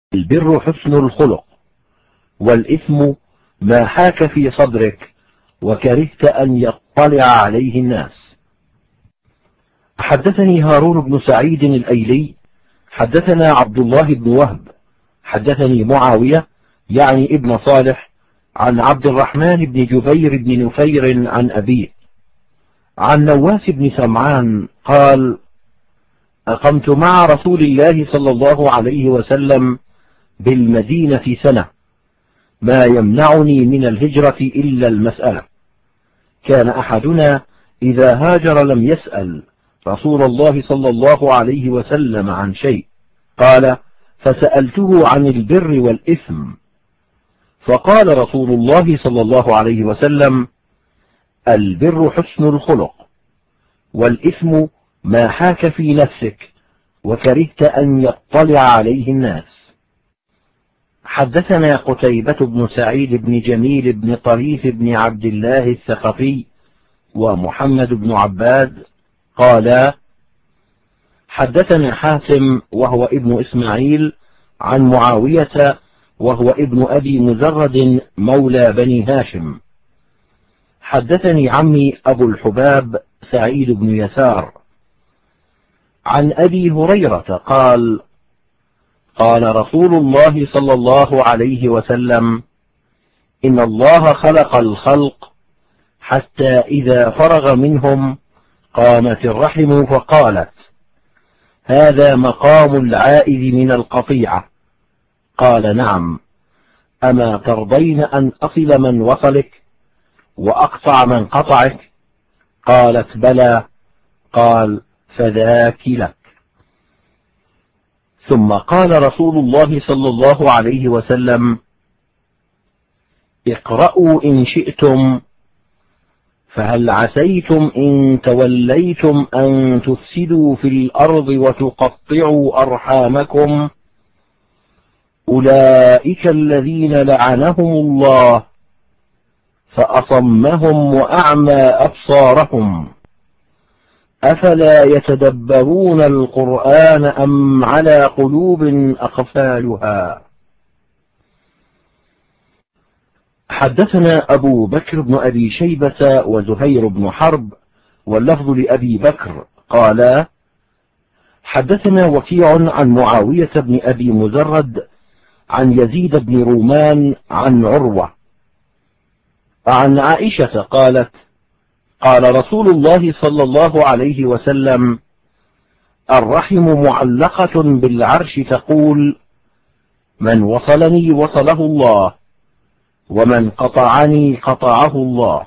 البر حسن الخلق، والإثم ما حاك في صدرك وكرهت أن يطلع عليه الناس. حدثني هارون بن سعيد الأيلي حدثنا عبد الله بن وهب حدثني معاوية يعني ابن صالح عن عبد الرحمن بن جبير بن نفير عن أبيه عن نواس بن سمعان قال: أقمت مع رسول الله صلى الله عليه وسلم بالمدينة سنة، ما يمنعني من الهجرة إلا المسألة. كان أحدنا إذا هاجر لم يسأل رسول الله صلى الله عليه وسلم عن شيء. قال: فسألته عن البر والإثم، فقال رسول الله صلى الله عليه وسلم: البر حسن الخلق، والإثم ما حاك في نفسك وكرهت أن يطلع عليه الناس. حدثنا قتيبة بن سعيد بن جميل بن طريف بن عبد الله الثقفي ومحمد بن عباد قالا: حدثنا حاتم وهو ابن إسماعيل عن معاوية وهو ابن أبي مزرد مولى بني هاشم. حدثني عمي أبو الحباب سعيد بن يسار عن أبي هريرة قال: قال رسول الله صلى الله عليه وسلم: إن الله خلق الخلق حتى إذا فرغ منهم قامت الرحم فقالت: هذا مقام العائد من القطيعة. قال: نعم، أما ترضين أن أصل من وصلك وأقطع من قطعك؟ قالت: بلى. قال: فذاك لك. ثم قال رسول الله صلى الله عليه وسلم: اقرأوا إن شئتم، فهل عسيتم إن توليتم أن تفسدوا في الأرض وتقطعوا أرحامكم؟ أولئك الذين لعنهم الله فأصمهم وأعمى أبصارهم، أفلا يتدبرون القرآن أم على قلوب أقفالها؟ حدثنا أبو بكر بن أبي شيبة وزهير بن حرب واللفظ لأبي بكر قالا: حدثنا وكيع عن معاوية بن أبي مزرد عن يزيد بن رومان عن عروة عن عائشة قالت: قال رسول الله صلى الله عليه وسلم: الرحم معلقة بالعرش تقول: من وصلني وصله الله، ومن قطعني قطعه الله.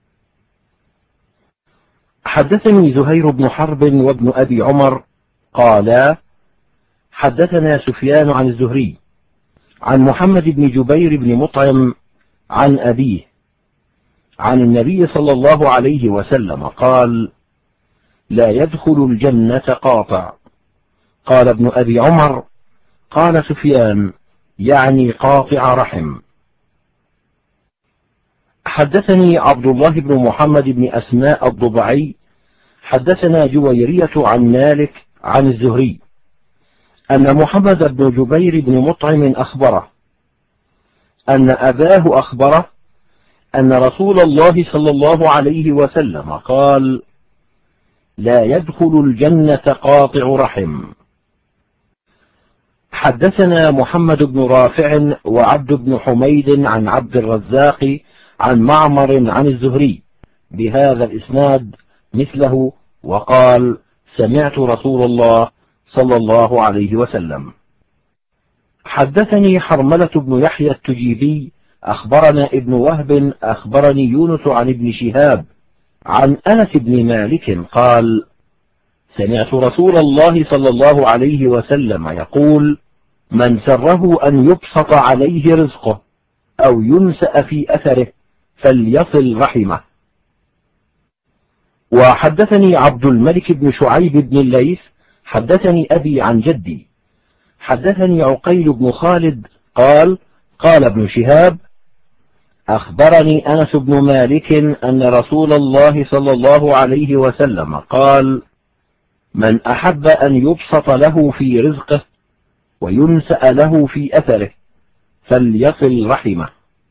حدثني زهير بن حرب وابن أبي عمر قالا: حدثنا سفيان عن الزهري عن محمد بن جبير بن مطعم عن أبيه عن النبي صلى الله عليه وسلم قال: لا يدخل الجنة قاطع. قال ابن أبي عمر: قال سفيان: يعني قاطع رحم. حدثني عبد الله بن محمد بن أسماء الضبعي حدثنا جويرية عن مالك عن الزهري أن محمد بن جبير بن مطعم أخبره أن أباه أخبره أن رسول الله صلى الله عليه وسلم قال: لا يدخل الجنة قاطع رحم. حدثنا محمد بن رافع وعبد بن حميد عن عبد الرزاق عن معمر عن الزهري بهذا الإسناد مثله، وقال: سمعت رسول الله صلى الله عليه وسلم. حدثني حرملة بن يحيى التجيبي أخبرنا ابن وهب أخبرني يونس عن ابن شهاب عن أنس بن مالك قال: سمعت رسول الله صلى الله عليه وسلم يقول: من سره أن يبسط عليه رزقه أو ينسأ في أثره فليصل رحمه. وحدثني عبد الملك بن شعيب بن الليث حدثني أبي عن جدي حدثني عقيل بن خالد قال: قال ابن شهاب: أخبرني أنس بن مالك أن رسول الله صلى الله عليه وسلم قال: من أحب أن يبسط له في رزقه وينسأ له في أثره، فليصل رحمه.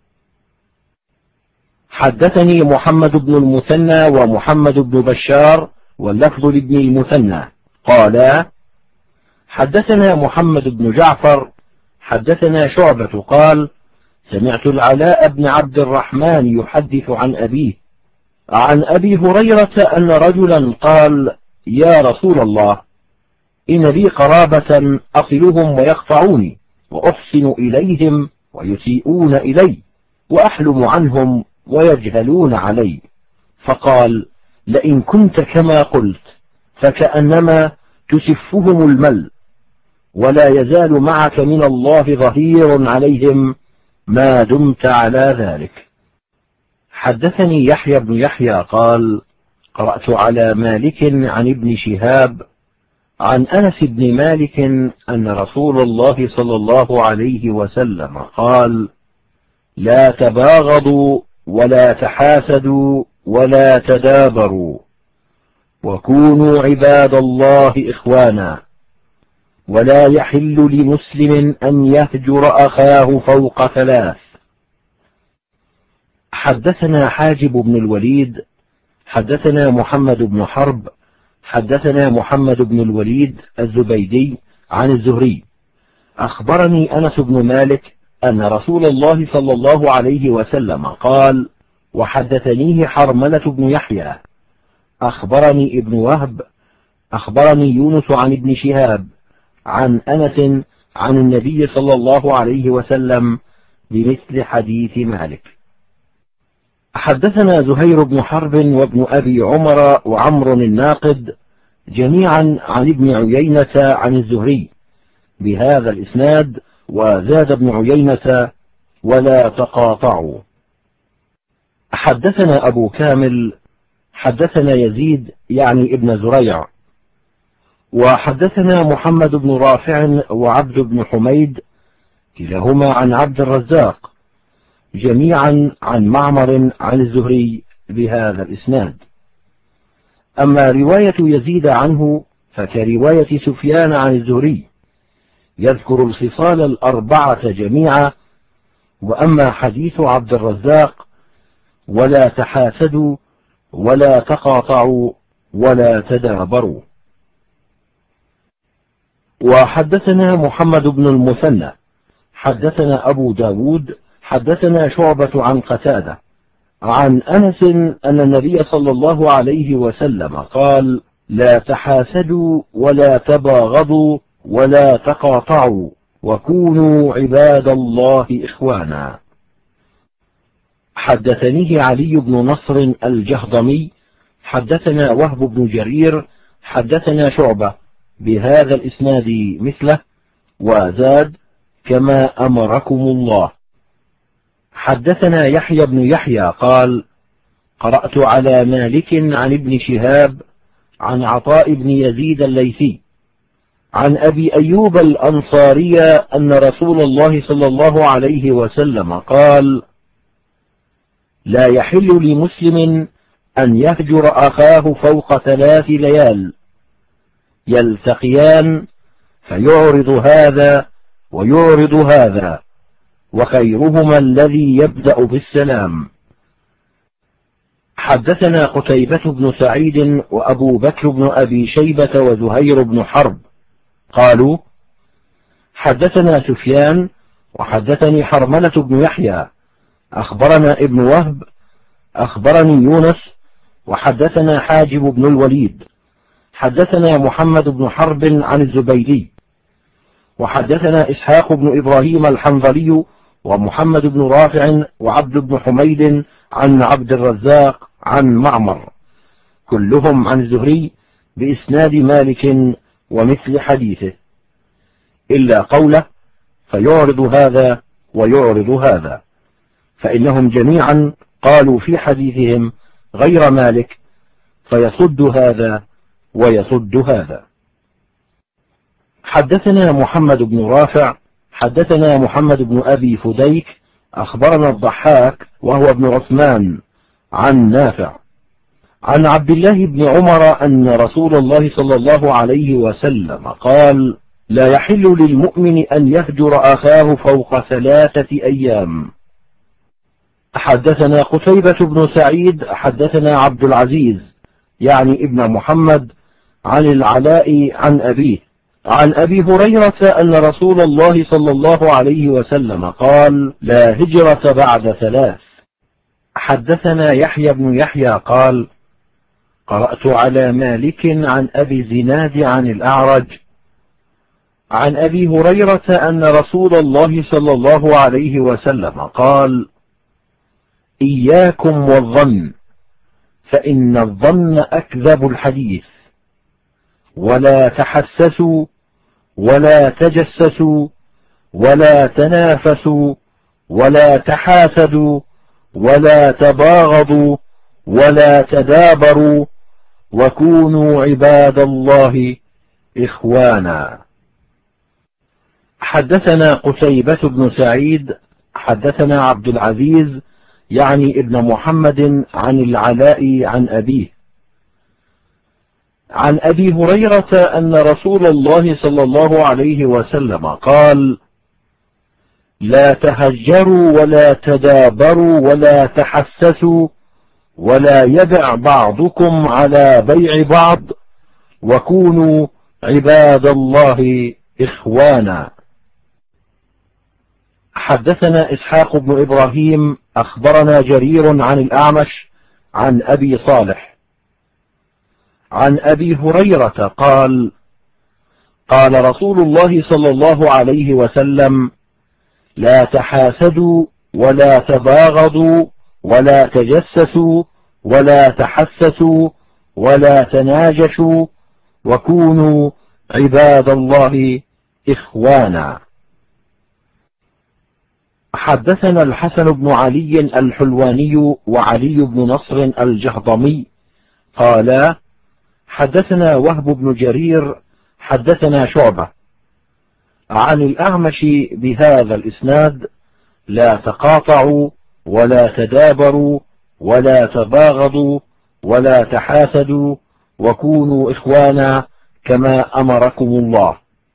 حدثني محمد بن المثنى ومحمد بن بشار واللفظ لابن المثنى قالا: حدثنا محمد بن جعفر حدثنا شعبة قال: سمعت العلاء بن عبد الرحمن يحدث عن أبيه عن أبي هريرة أن رجلا قال: يا رسول الله، إن لي قرابة أصلهم ويقطعوني، وأحسن إليهم ويسيئون إلي، وأحلم عنهم ويجهلون علي. فقال: لئن كنت كما قلت فكأنما تسفهم المل، ولا يزال معك من الله ظهير عليهم ما دمت على ذلك. حدثني يحيى بن يحيى قال: قرأت على مالك عن ابن شهاب عن أنس بن مالك أن رسول الله صلى الله عليه وسلم قال: لا تباغضوا ولا تحاسدوا ولا تدابروا، وكونوا عباد الله إخوانا، ولا يحل لمسلم أن يهجر أخاه فوق 3. حدثنا حاجب بن الوليد حدثنا محمد بن حرب حدثنا محمد بن الوليد الزبيدي عن الزهري أخبرني أنس بن مالك أن رسول الله صلى الله عليه وسلم قال: وحدثنيه حرملة بن يحيى أخبرني ابن وهب أخبرني يونس عن ابن شهاب عن أنس عن النبي صلى الله عليه وسلم بمثل حديث مالك. حدثنا زهير بن حرب وابن أبي عمر وعمر الناقد جميعا عن ابن عيينة عن الزهري بهذا الإسناد، وزاد ابن عيينة: ولا تقاطعوا. حدثنا أبو كامل حدثنا يزيد يعني ابن زريع، وحدثنا محمد بن رافع وعبد بن حميد كلاهما عن عبد الرزاق جميعا عن معمر عن الزهري بهذا الإسناد. أما رواية يزيد عنه فكرواية سفيان عن الزهري، يذكر الخصال 4 جميعا. وأما حديث عبد الرزاق: ولا تحاسدوا ولا تقاطعوا ولا تدابروا. وحدثنا محمد بن المثنى حدثنا أبو داود حدثنا شعبة عن قتادة عن أنس أن النبي صلى الله عليه وسلم قال: لا تحاسدوا ولا تباغضوا ولا تقاطعوا، وكونوا عباد الله إخوانا. حدثنيه علي بن نصر الجهضمي حدثنا وهب بن جرير حدثنا شعبة بهذا الإسناد مثله، وزاد: كما أمركم الله. حدثنا يحيى بن يحيى قال: قرأت على مالك عن ابن شهاب عن عطاء بن يزيد الليثي عن أبي أيوب الأنصاري أن رسول الله صلى الله عليه وسلم قال: لا يحل لمسلم أن يهجر أخاه فوق 3 ليال، يلتقيان فيعرض هذا ويعرض هذا، وخيرهما الذي يبدأ بالسلام. حدثنا قتيبة بن سعيد وأبو بكر بن أبي شيبة وزهير بن حرب قالوا: حدثنا سفيان وحدثني حرملة بن يحيى أخبرنا ابن وهب أخبرني يونس، وحدثنا حاجب بن الوليد حدثنا محمد بن حرب عن الزبيدي، وحدثنا إسحاق بن إبراهيم الحنظلي ومحمد بن رافع وعبد بن حميد عن عبد الرزاق عن معمر، كلهم عن الزهري بإسناد مالك ومثل حديثه، إلا قوله: فيعرض هذا ويعرض هذا، فإنهم جميعا قالوا في حديثهم غير مالك: فيصد هذا ويصد هذا. حدثنا محمد بن رافع حدثنا محمد بن أبي فديك أخبرنا الضحاك وهو ابن عثمان عن نافع عن عبد الله بن عمر أن رسول الله صلى الله عليه وسلم قال: لا يحل للمؤمن أن يهجر أخاه فوق 3 أيام. حدثنا قتيبة بن سعيد حدثنا عبد العزيز يعني ابن محمد عن العلاء عن أبيه عن أبي هريرة أن رسول الله صلى الله عليه وسلم قال: لا هجرة بعد 3. حدثنا يحيى بن يحيى قال: قرأت على مالك عن أبي الزناد عن الأعرج عن أبي هريرة أن رسول الله صلى الله عليه وسلم قال: إياكم والظن، فإن الظن أكذب الحديث، ولا تحسسوا ولا تجسسوا ولا تنافسوا ولا تحاسدوا ولا تباغضوا ولا تدابروا، وكونوا عباد الله إخوانا. حدثنا قتيبة بن سعيد حدثنا عبد العزيز يعني ابن محمد عن العلاء عن أبيه عن أبي هريرة أن رسول الله صلى الله عليه وسلم قال: لا تهجروا ولا تدابروا ولا تحسسوا ولا يبع بعضكم على بيع بعض، وكونوا عباد الله إخوانا. حدثنا إسحاق بن إبراهيم أخبرنا جرير عن الأعمش عن أبي صالح عن أبي هريرة قال: قال رسول الله صلى الله عليه وسلم: لا تحاسدوا ولا تباغضوا ولا تجسسوا ولا تحسسوا ولا تناجشوا، وكونوا عباد الله إخوانا. حدثنا الحسن بن علي الحلواني وعلي بن نصر الجهضمي قالا: حدثنا وهب بن جرير حدثنا شعبة عن الأعمش بهذا الإسناد: لا تقاطعوا ولا تدابروا ولا تباغضوا ولا تحاسدوا، وكونوا إخوانا كما أمركم الله.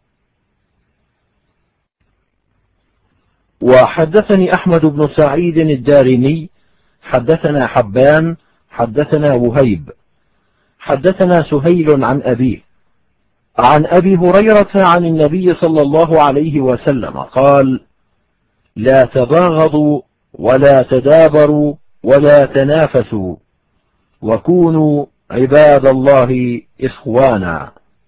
وحدثني أحمد بن سعيد الدارمي حدثنا حبان حدثنا وهيب حدثنا سهيل عن أبيه عن أبي هريرة عن النبي صلى الله عليه وسلم قال: لا تباغضوا ولا تدابروا ولا تنافسوا، وكونوا عباد الله إخوانا.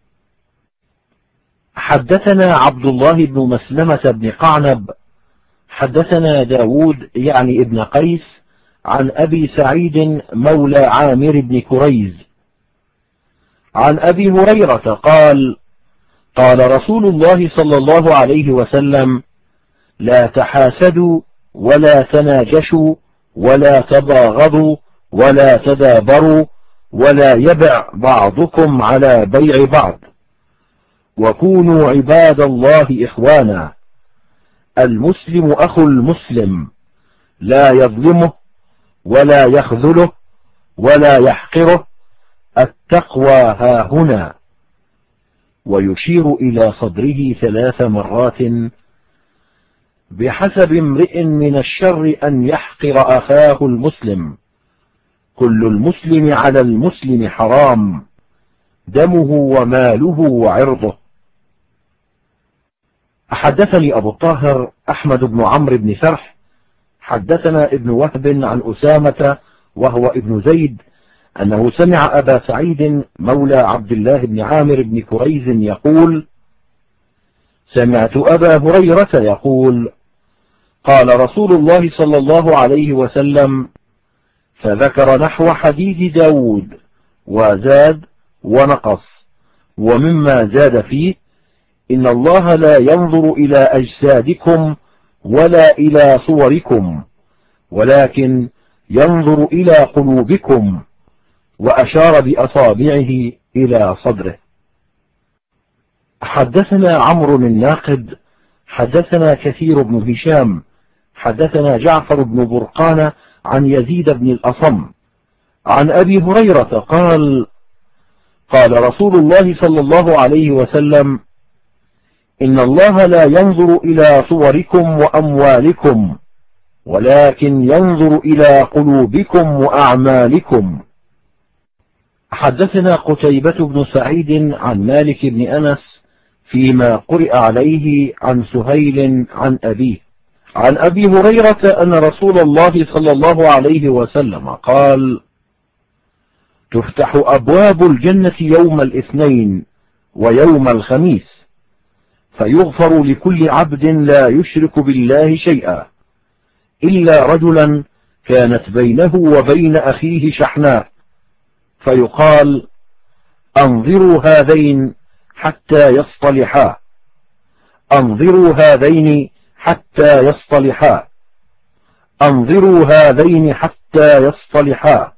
حدثنا عبد الله بن مسلمة بن قعنب حدثنا داود يعني ابن قيس عن أبي سعيد مولى عامر بن كريز عن أبي هريرة قال: قال رسول الله صلى الله عليه وسلم: لا تحاسدوا ولا تناجشوا ولا تباغضوا ولا تدابروا ولا يبع بعضكم على بيع بعض، وكونوا عباد الله إخوانا. المسلم أخو المسلم، لا يظلمه ولا يخذله ولا يحقره، التقوى هاهنا. ويشير إلى صدره 3 مرات: بحسب امرئ من الشر أن يحقر أخاه المسلم، كل المسلم على المسلم حرام، دمه وماله وعرضه. حدثني أبو الطاهر أحمد بن عمرو بن فرح حدثنا ابن وهب عن أسامة وهو ابن زيد أنه سمع أبا سعيد مولى عبد الله بن عامر بن كريز يقول: سمعت أبا هريرة يقول: قال رسول الله صلى الله عليه وسلم، فذكر نحو حديث داود وزاد ونقص، ومما زاد فيه: إن الله لا ينظر إلى أجسادكم ولا إلى صوركم، ولكن ينظر إلى قلوبكم، وأشار بأصابعه إلى صدره. حدثنا عمرو الناقد حدثنا كثير بن هشام حدثنا جعفر بن برقان عن يزيد بن الأصم عن أبي هريرة قال: قال رسول الله صلى الله عليه وسلم: إن الله لا ينظر إلى صوركم وأموالكم ولكن ينظر إلى قلوبكم وأعمالكم. حدثنا قتيبة بن سعيد عن مالك بن أنس فيما قرئ عليه عن سهيل عن أبيه عن أبي هريرة أن رسول الله صلى الله عليه وسلم قال: تفتح أبواب الجنة يوم الاثنين ويوم الخميس فيغفر لكل عبد لا يشرك بالله شيئا إلا رجلا كانت بينه وبين أخيه شحناء فيقال: أنظروا هذين حتى يصطلحا، أنظروا هذين حتى يصطلحا، أنظروا هذين حتى يصطلحا.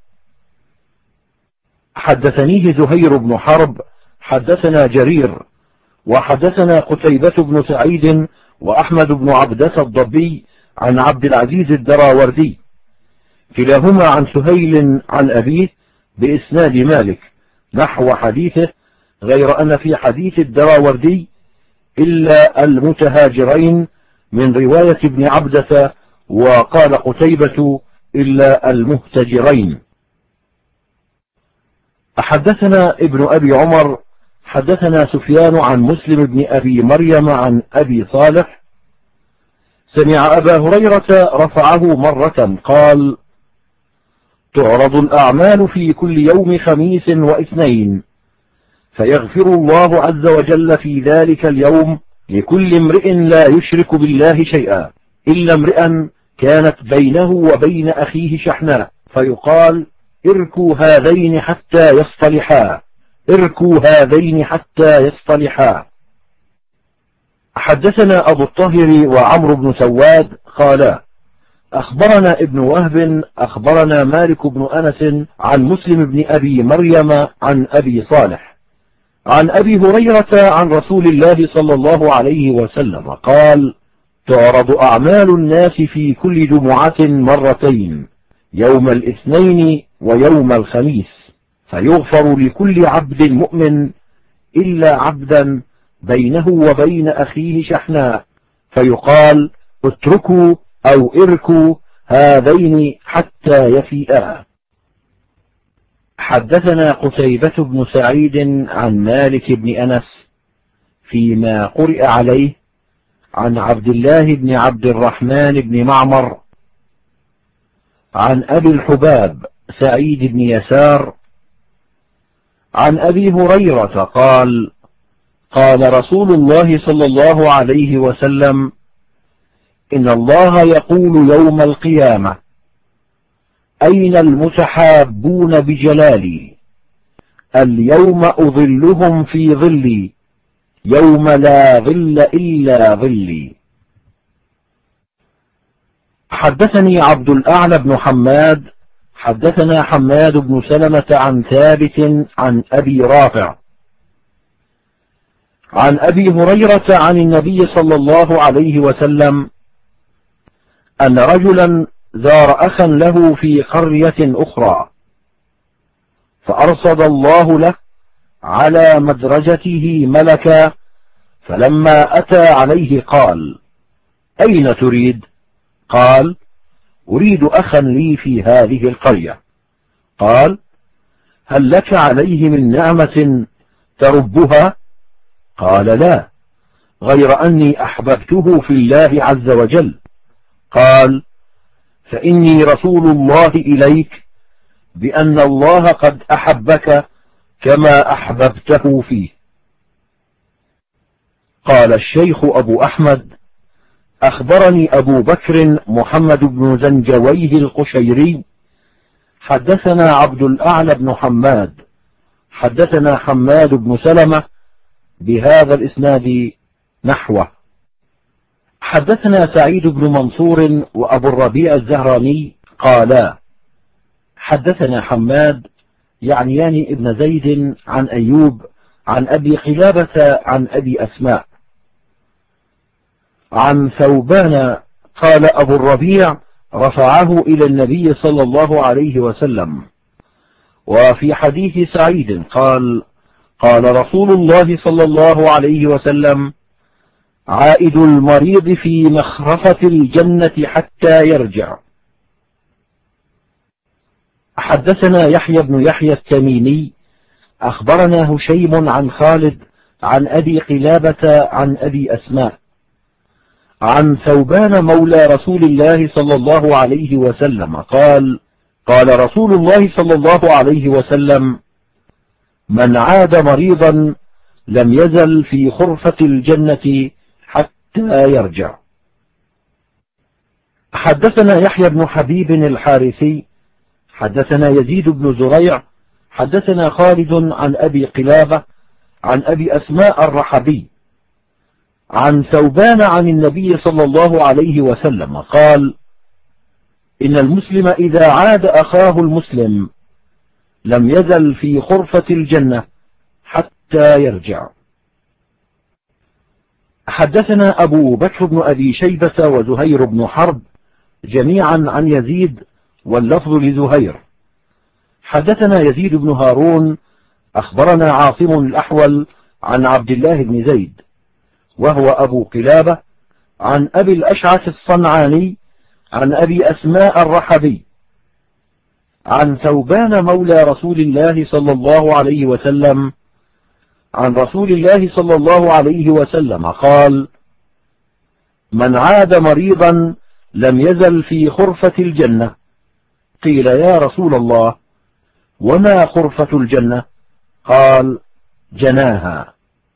حدثنيه زهير بن حرب حدثنا جرير وحدثنا قتيبة بن سعيد وأحمد بن عبدة الضبي عن عبد العزيز الدراوردي كلاهما عن سهيل عن أبيه بإسناد مالك نحو حديثه، غير أن في حديث الدراوردي إلا المتهاجرين من رواية ابن عبدة، وقال قتيبة إلا المهتجرين. حدثنا ابن أبي عمر حدثنا سفيان عن مسلم بن أبي مريم عن أبي صالح سمع أبا هريرة رفعه مرة قال: تعرض الأعمال في كل يوم خميس واثنين فيغفر الله عز وجل في ذلك اليوم لكل امرئ لا يشرك بالله شيئا إلا امرئا كانت بينه وبين أخيه شحناء فيقال: اركوا هذين حتى يصطلحا، اركوا هذين حتى يصطلحا. حدثنا أبو الطاهر وعمرو بن سواد قالا: أخبرنا ابن وهب أخبرنا مالك بن أنس عن مسلم بن أبي مريم عن أبي صالح عن أبي هريرة عن رسول الله صلى الله عليه وسلم قال: تعرض أعمال الناس في كل جمعة مرتين يوم الاثنين ويوم الخميس فيغفر لكل عبد مؤمن إلا عبدا بينه وبين أخيه شحناء فيقال: اتركوا أو اركوا هذين حتى يفيئا. حدثنا قتيبة بن سعيد عن مالك بن أنس فيما قرئ عليه عن عبد الله بن عبد الرحمن بن معمر عن أبي الحباب سعيد بن يسار عن أبي هريرة قال: قال رسول الله صلى الله عليه وسلم: إن الله يقول يوم القيامة: أين المتحابون بجلالي؟ اليوم أظلهم في ظلي يوم لا ظل إلا ظلي. حدثني عبد الأعلى بن حماد حدثنا حماد بن سلمة عن ثابت عن أبي رافع عن أبي هريرة عن النبي صلى الله عليه وسلم أن رجلا زار أخا له في قرية أخرى فأرصد الله له على مدرجته ملكا، فلما أتى عليه قال: أين تريد؟ قال: أريد أخا لي في هذه القرية. قال: هل لك عليه من نعمة تربها؟ قال: لا، غير أني أحببته في الله عز وجل. قال: فإني رسول الله إليك بأن الله قد أحبك كما أحببته فيه. قال الشيخ أبو أحمد: أخبرني أبو بكر محمد بن زنجويه القشيري حدثنا عبد الأعلى بن حماد حدثنا حماد بن سلمة بهذا الإسناد نحوه. حدثنا سعيد بن منصور وأبو الربيع الزهراني قالا: حدثنا حماد يعنيان ابن زيد عن أيوب عن أبي قلابة عن أبي أسماء عن ثوبان قال أبو الربيع رفعه إلى النبي صلى الله عليه وسلم. وفي حديث سعيد قال: قال رسول الله صلى الله عليه وسلم: عائد المريض في مخرفة الجنة حتى يرجع. حدثنا يحيى بن يحيى التميمي أخبرنا هشيم عن خالد عن أبي قلابة عن أبي أسماء عن ثوبان مولى رسول الله صلى الله عليه وسلم قال: قال رسول الله صلى الله عليه وسلم: من عاد مريضا لم يزل في خرفة الجنة حتى يرجع. حدثنا يحيى بن حبيب الحارثي حدثنا يزيد بن زريع حدثنا خالد عن أبي قلابة عن أبي أسماء الرحبي عن ثوبان عن النبي صلى الله عليه وسلم قال: إن المسلم إذا عاد أخاه المسلم لم يزل في خرفة الجنة حتى يرجع. حدثنا أبو بكر بن أبي شيبة وزهير بن حرب جميعا عن يزيد واللفظ لزهير. حدثنا يزيد بن هارون أخبرنا عاصم الأحول عن عبد الله بن زيد وهو أبو قلابة عن أبي الأشعث الصنعاني عن أبي أسماء الرحبي عن ثوبان مولى رسول الله صلى الله عليه وسلم عن رسول الله صلى الله عليه وسلم قال: من عاد مريضا لم يزل في خرفة الجنة. قيل: يا رسول الله وما خرفة الجنة؟ قال: جناها.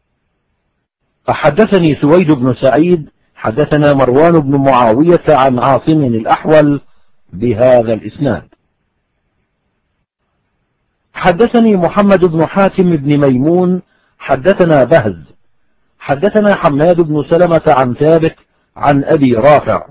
حدثني سويد بن سعيد حدثنا مروان بن معاوية عن عاصم الأحول بهذا الإسناد. حدثني محمد بن حاتم بن ميمون حدثنا بهز حدثنا حماد بن سلمة عن ثابت عن أبي رافع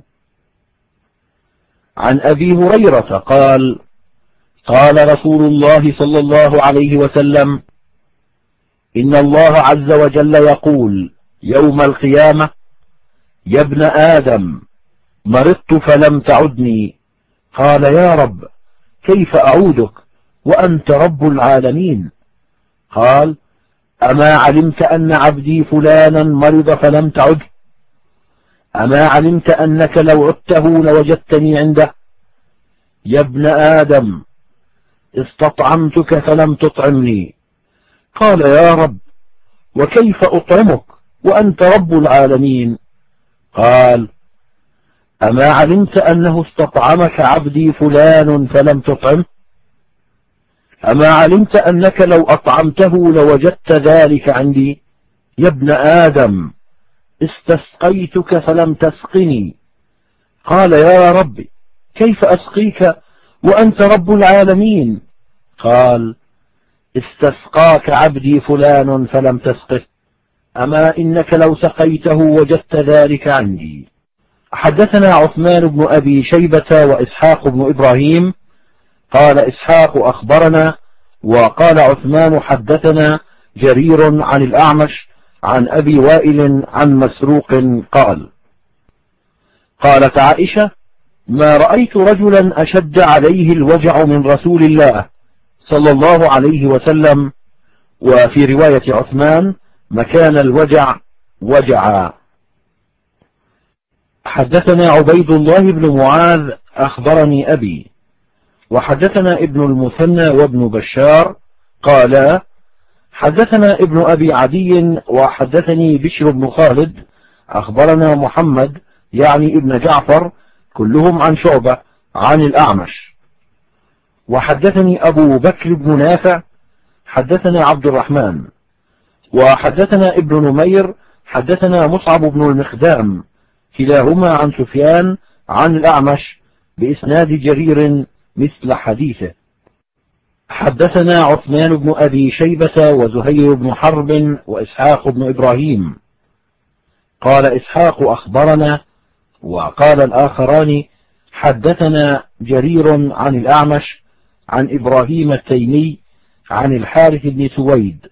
عن أبي هريرة قال: قال رسول الله صلى الله عليه وسلم: إن الله عز وجل يقول يوم القيامة: يا ابن آدم مرضت فلم تعدني. قال: يا رب كيف أعودك وأنت رب العالمين؟ قال: أما علمت أن عبدي فلانا مرض فلم تعده؟ أما علمت أنك لو عدته لوجدتني عنده؟ يا ابن آدم استطعمتك فلم تطعمني. قال: يا رب وكيف أطعمك وأنت رب العالمين؟ قال: أما علمت أنه استطعمك عبدي فلان فلم تطعمه؟ أما علمت أنك لو أطعمته لوجدت ذلك عندي؟ يا ابن آدم استسقيتك فلم تسقني. قال: يا رب كيف أسقيك وأنت رب العالمين؟ قال: استسقاك عبدي فلان فلم تسقه، أما إنك لو سقيته وجدت ذلك عندي. حدثنا عثمان بن أبي شيبة وإسحاق بن إبراهيم قال إسحاق أخبرنا وقال عثمان حدثنا جرير عن الأعمش عن أبي وائل عن مسروق قال: قالت عائشة: ما رأيت رجلا أشد عليه الوجع من رسول الله صلى الله عليه وسلم. وفي رواية عثمان: مكان الوجع وجعا. حدثنا عبيد الله بن معاذ أخبرني أبي وحدثنا ابن المثنى وابن بشار قالا: حدثنا ابن أبي عدي وحدثني بشر بن خالد أخبرنا محمد يعني ابن جعفر كلهم عن شعبة عن الأعمش. وحدثني أبو بكر بن نافع حدثنا عبد الرحمن وحدثنا ابن نمير حدثنا مصعب بن المخدام كلاهما عن سفيان عن الأعمش بإسناد جرير مثل حديثه. حدثنا عثمان بن أبي شيبة وزهير بن حرب وإسحاق بن إبراهيم. قال إسحاق أخبرنا وقال الآخران حدثنا جرير عن الأعمش عن إبراهيم التيمي عن الحارث بن سويد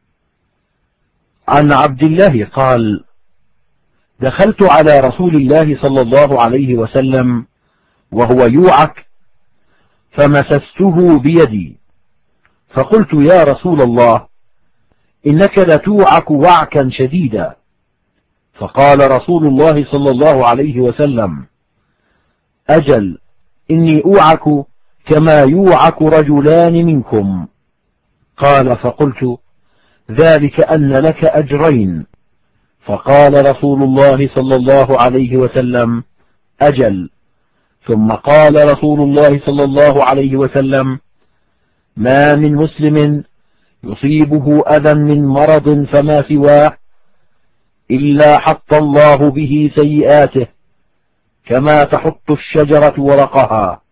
عن عبد الله قال: دخلت على رسول الله صلى الله عليه وسلم وهو يوعك فمسسته بيدي فقلت: يا رسول الله إنك لتوعك وعكا شديدا. فقال رسول الله صلى الله عليه وسلم: أجل، إني أوعك كما يوعك رجلان منكم. قال: فقلت: ذلك أن لك أجرين. فقال رسول الله صلى الله عليه وسلم: أجل. ثم قال رسول الله صلى الله عليه وسلم: ما من مسلم يصيبه أذى من مرض فما سواه إلا حط الله به سيئاته كما تحط الشجرة ورقها.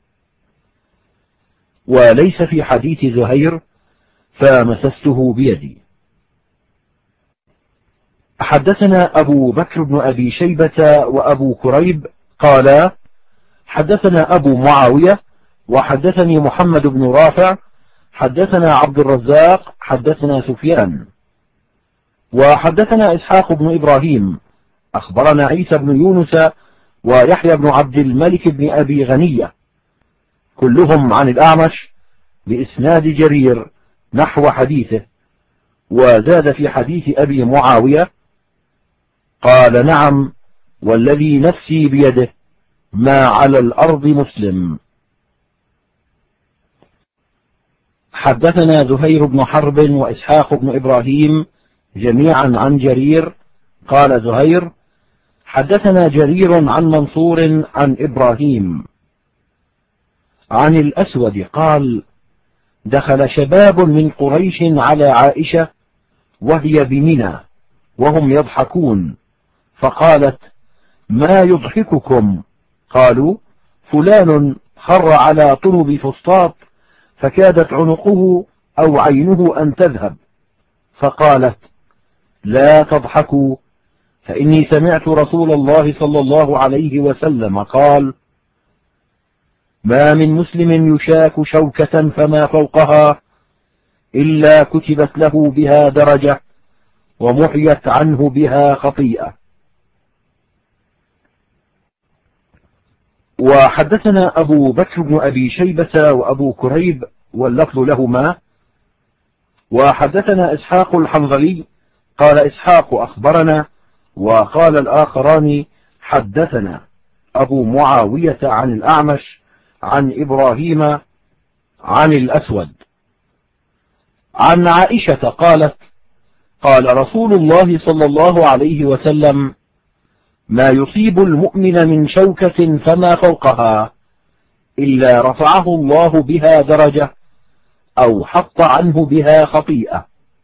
وليس في حديث زهير: فمسسته بيدي. حدثنا أبو بكر بن أبي شيبة وأبو كريب قالا: حدثنا أبو معاوية وحدثني محمد بن رافع حدثنا عبد الرزاق حدثنا سفيان وحدثنا إسحاق بن إبراهيم أخبرنا عيسى بن يونس ويحيى بن عبد الملك بن أبي غنية كلهم عن الأعمش بإسناد جرير نحو حديثه، وزاد في حديث أبي معاوية: قال: نعم والذي نفسي بيده ما على الأرض مسلم. حدثنا زهير بن حرب وإسحاق بن إبراهيم جميعا عن جرير. قال زهير: حدثنا جرير عن منصور عن إبراهيم عن الأسود قال: دخل شباب من قريش على عائشة وهي بمنى وهم يضحكون، فقالت: ما يضحككم؟ قالوا: فلان خر على طلب فسطاط فكادت عنقه أو عينه أن تذهب. فقالت: لا تضحكوا، فإني سمعت رسول الله صلى الله عليه وسلم قال: ما من مسلم يشاك شوكة فما فوقها إلا كتبت له بها درجة ومحيت عنه بها خطيئة. وحدثنا أبو بكر بن أبي شيبة وأبو كريب واللفظ لهما. وحدثنا إسحاق الحنظلي قال إسحاق أخبرنا، وقال الآخران حدثنا أبو معاوية عن الأعمش عن إبراهيم عن الأسود عن عائشة قالت: قال رسول الله صلى الله عليه وسلم: ما يصيب المؤمن من شوكة فما فوقها إلا رفعه الله بها درجة أو حط عنه بها خطيئة.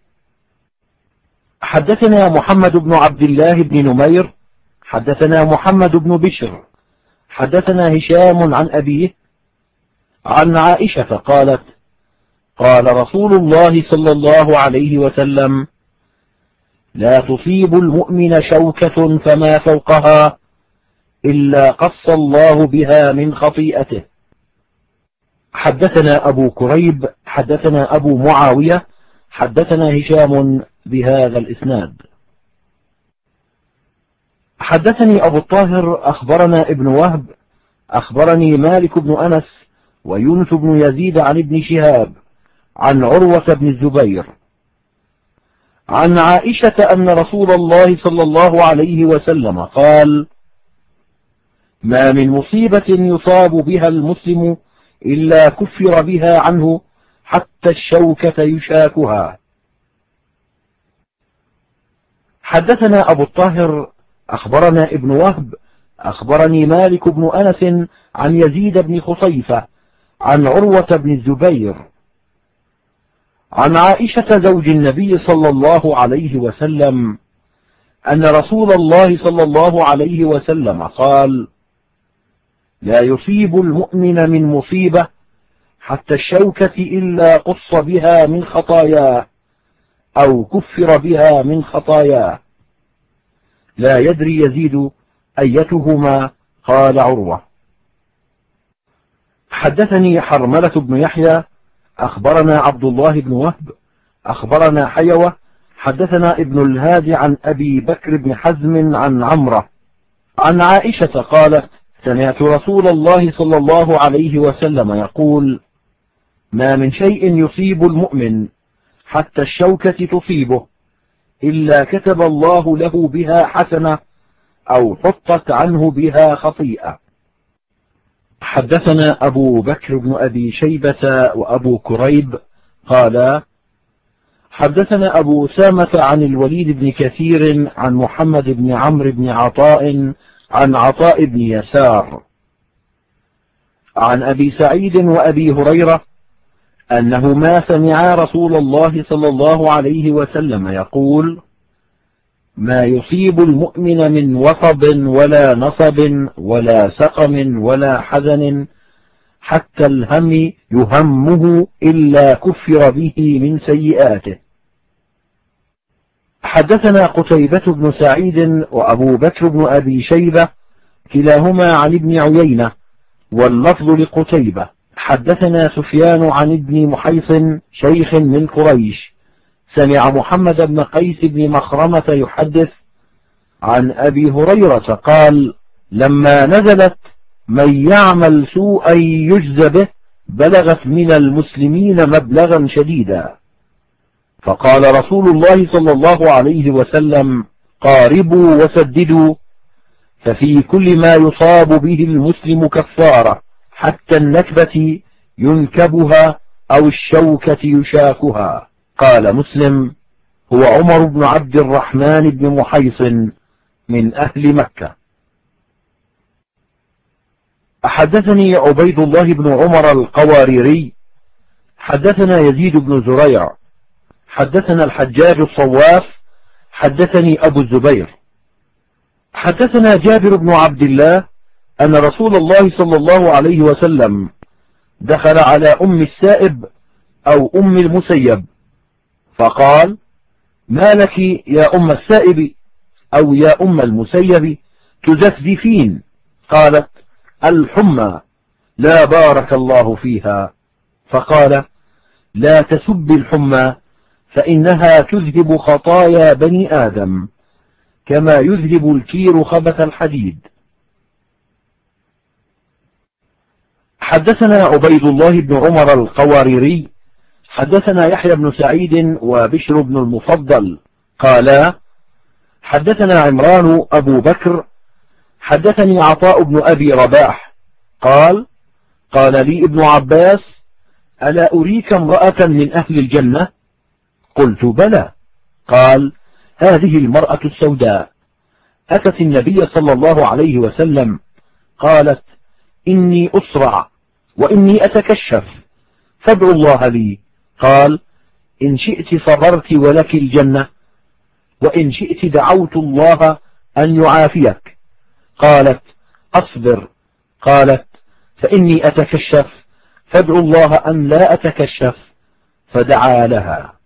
حدثنا محمد بن عبد الله بن نمير حدثنا محمد بن بشر حدثنا هشام عن أبيه عن عائشة قالت: قال رسول الله صلى الله عليه وسلم: لا تصيب المؤمن شوكة فما فوقها إلا قص الله بها من خطيئته. حدثنا أبو كريب حدثنا أبو معاوية حدثنا هشام بهذا الإسناد. حدثني أبو الطاهر أخبرنا ابن وهب أخبرني مالك بن أنس ويونس بن يزيد عن ابن شهاب عن عروة بن الزبير عن عائشة أن رسول الله صلى الله عليه وسلم قال: ما من مصيبة يصاب بها المسلم إلا كفر بها عنه حتى الشوكة يشاكها. حدثنا أبو الطاهر أخبرنا ابن وهب أخبرني مالك بن أنس عن يزيد بن خصيفة عن عروة بن الزبير عن عائشة زوج النبي صلى الله عليه وسلم أن رسول الله صلى الله عليه وسلم قال: لا يصيب المؤمن من مصيبة حتى الشوكة إلا قص بها من خطاياه أو كفر بها من خطاياه. لا يدري يزيد أيتهما. قال عروة. حدثني حرملة بن يحيى أخبرنا عبد الله بن وهب أخبرنا حيوة حدثنا ابن الهادي عن أبي بكر بن حزم عن عمرة عن عائشة قالت: سمعت رسول الله صلى الله عليه وسلم يقول: ما من شيء يصيب المؤمن حتى الشوكة تصيبه إلا كتب الله له بها حسنة أو حطت عنه بها خطيئة. حدثنا أبو بكر بن أبي شيبة وأبو كريب قال حدثنا أبو أسامة عن الوليد بن كثير عن محمد بن عمرو بن عطاء عن عطاء بن يسار عن أبي سعيد وأبي هريرة أنهما سمعا رسول الله صلى الله عليه وسلم يقول: ما يصيب المؤمن من وصب ولا نصب ولا سقم ولا حزن حتى الهم يهمه إلا كفر به من سيئاته. حدثنا قتيبة بن سعيد وأبو بكر بن أبي شيبة كلاهما عن ابن عيينة واللفظ لقتيبة. حدثنا سفيان عن ابن محيص شيخ من قريش سمع محمد بن قيس بن مخرمة يحدث عن أبي هريرة قال: لما نزلت من يعمل سوءا يجز به بلغت من المسلمين مبلغا شديدا، فقال رسول الله صلى الله عليه وسلم: قاربوا وسددوا، ففي كل ما يصاب به المسلم كفارة حتى النكبة ينكبها أو الشوكة يشاكها. قال مسلم: هو عمر بن عبد الرحمن بن محيص من أهل مكة. حدثني عبيد الله بن عمر القواريري حدثنا يزيد بن زريع حدثنا الحجاج الصواف حدثني أبو الزبير حدثنا جابر بن عبد الله أن رسول الله صلى الله عليه وسلم دخل على أم السائب أو أم المسيب فقال: ما لك يا أم السائب أو يا أم المسيب تزفزفين؟ قالت: الحمى، لا بارك الله فيها. فقال: لا تسب الحمى فإنها تذهب خطايا بني آدم كما يذهب الكير خبث الحديد. حدثنا عبيد الله بن عمر القواريري حدثنا يحيى بن سعيد وبشر بن المفضل قالا: حدثنا عمران أبو بكر حدثني عطاء بن أبي رباح قال: قال لي ابن عباس: ألا أريك امرأة من أهل الجنة؟ قلت: بلى. قال: هذه المرأة السوداء أتت النبي صلى الله عليه وسلم قالت: إني أسرع وإني أتكشف فادعوا الله لي. قال: إن شئت صبرت ولك الجنة، وإن شئت دعوت الله أن يعافيك. قالت: أصبر. قالت: فإني أتكشف فادعوا الله أن لا أتكشف، فدعا لها.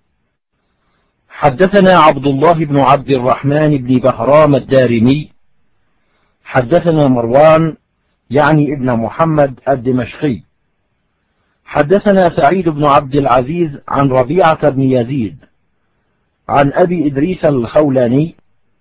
حدثنا عبد الله بن عبد الرحمن بن بهرام الدارمي حدثنا مروان يعني ابن محمد الدمشقي حدثنا سعيد بن عبد العزيز عن ربيعة بن يزيد عن أبي إدريس الخولاني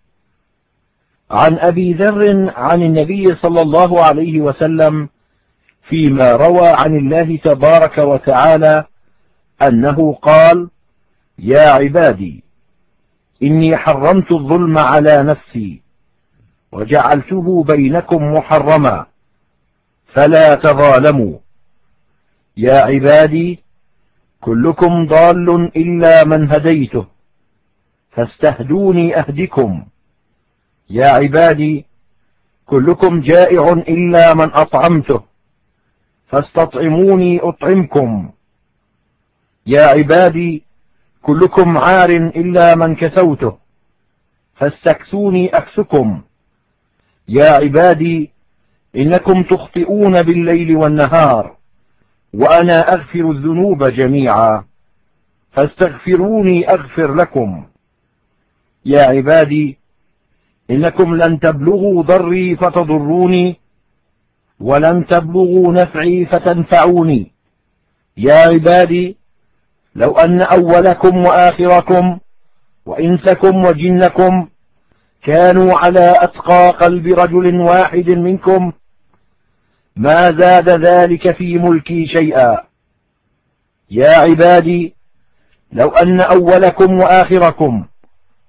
عن أبي ذر عن النبي صلى الله عليه وسلم فيما روى عن الله تبارك وتعالى أنه قال: يا عبادي إني حرمت الظلم على نفسي وجعلته بينكم محرما فلا تظالموا. يا عبادي كلكم ضال إلا من هديته فاستهدوني أهدكم. يا عبادي كلكم جائع إلا من أطعمته فاستطعموني أطعمكم. يا عبادي كلكم عار إلا من كسوته فاستكسوني أكسكم. يا عبادي إنكم تخطئون بالليل والنهار وأنا أغفر الذنوب جميعا فاستغفروني أغفر لكم. يا عبادي إنكم لن تبلغوا ضري فتضروني ولن تبلغوا نفعي فتنفعوني. يا عبادي لو أن أولكم وآخركم وإنسكم وجنكم كانوا على أتقى قلب رجل واحد منكم ما زاد ذلك في ملكي شيئا. يا عبادي لو أن أولكم وآخركم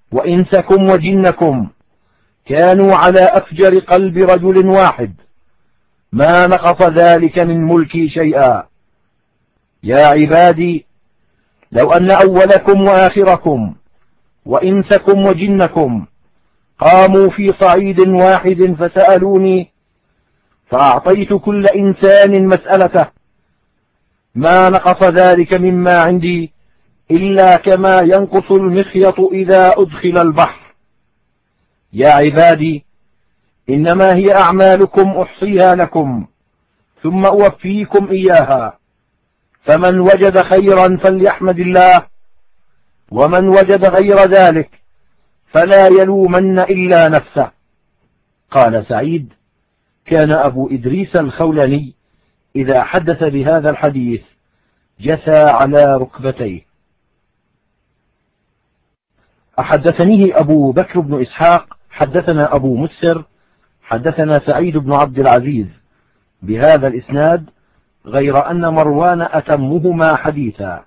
وإنسكم وجنكم كانوا على أفجر قلب رجل واحد ما نقص ذلك من ملكي شيئا. يا عبادي لو أن أولكم وآخركم وإنسكم وجنكم قاموا في صعيد واحد فسألوني فأعطيت كل إنسان مسألته ما نقص ذلك مما عندي إلا كما ينقص المخيط إذا أدخل البحر. يا عبادي إنما هي أعمالكم أحصيها لكم ثم أوفيكم إياها، فمن وجد خيرا فليحمد الله، ومن وجد غير ذلك فلا يلومن إلا نفسه. قال سعيد: كان أبو إدريس الخولاني إذا حدث بهذا الحديث جثى على ركبتيه. حدثنيه أبو بكر بن إسحاق حدثنا أبو مسر حدثنا سعيد بن عبد العزيز بهذا الإسناد، غير أن مروان أتمهما حديثا.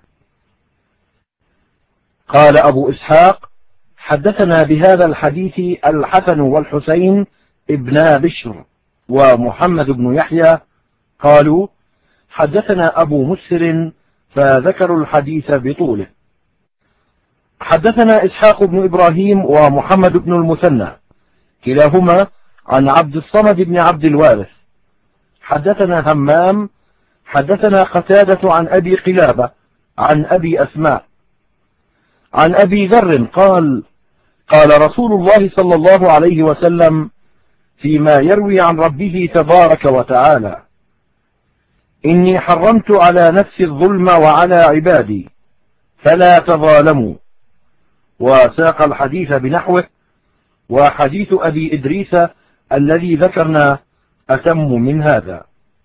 قال أبو إسحاق: حدثنا بهذا الحديث الحسن والحسين ابنا بشر ومحمد بن يحيى، قالوا: حدثنا أبو مسر، فذكروا الحديث بطوله. حدثنا إسحاق بن إبراهيم ومحمد بن المثنى كلاهما عن عبد الصمد بن عبد الوارث. حدثنا همام حدثنا قتادة عن أبي قلابة عن أبي أسماء عن أبي ذر قال: قال رسول الله صلى الله عليه وسلم فيما يروي عن ربه تبارك وتعالى: إني حرمت على نفسي الظلم وعلى عبادي فلا تظالموا. وساق الحديث بنحوه، وحديث أبي إدريس الذي ذكرنا أتم من هذا.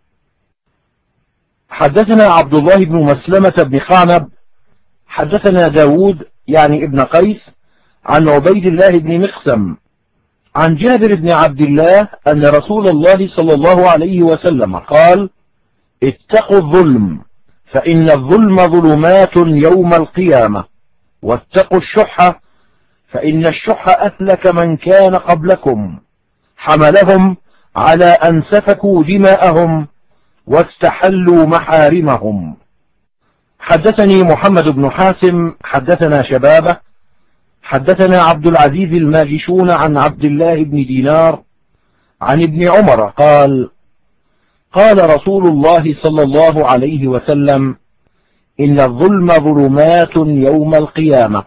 حدثنا عبد الله بن مسلمة بن خعنب حدثنا داود يعني ابن قيس عن عبيد الله بن مقسم عن جابر بن عبد الله أن رسول الله صلى الله عليه وسلم قال: اتقوا الظلم فإن الظلم ظلمات يوم القيامة، واتقوا الشح فإن الشح أهلك من كان قبلكم، حملهم على أن سفكوا دماءهم واستحلوا محارمهم. حدثني محمد بن حاسم حدثنا شبابه حدثنا عبد العزيز الماجشون عن عبد الله بن دينار عن ابن عمر قال: قال رسول الله صلى الله عليه وسلم: إن الظلم ظلمات يوم القيامة.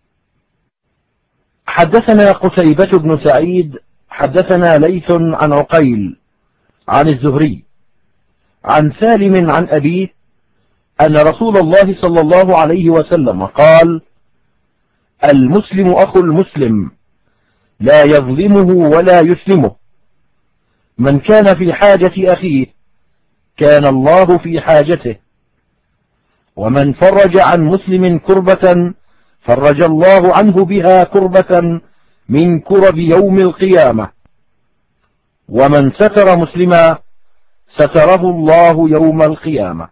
حدثنا قتيبة بن سعيد حدثنا ليث عن عقيل عن الزهري عن سالم عن أبيه أن رسول الله صلى الله عليه وسلم قال: المسلم أخو المسلم لا يظلمه ولا يسلمه، من كان في حاجة أخيه كان الله في حاجته، ومن فرج عن مسلم كربة فرج الله عنه بها كربة من كرب يوم القيامة، ومن ستر مسلما ستره الله يوم القيامة.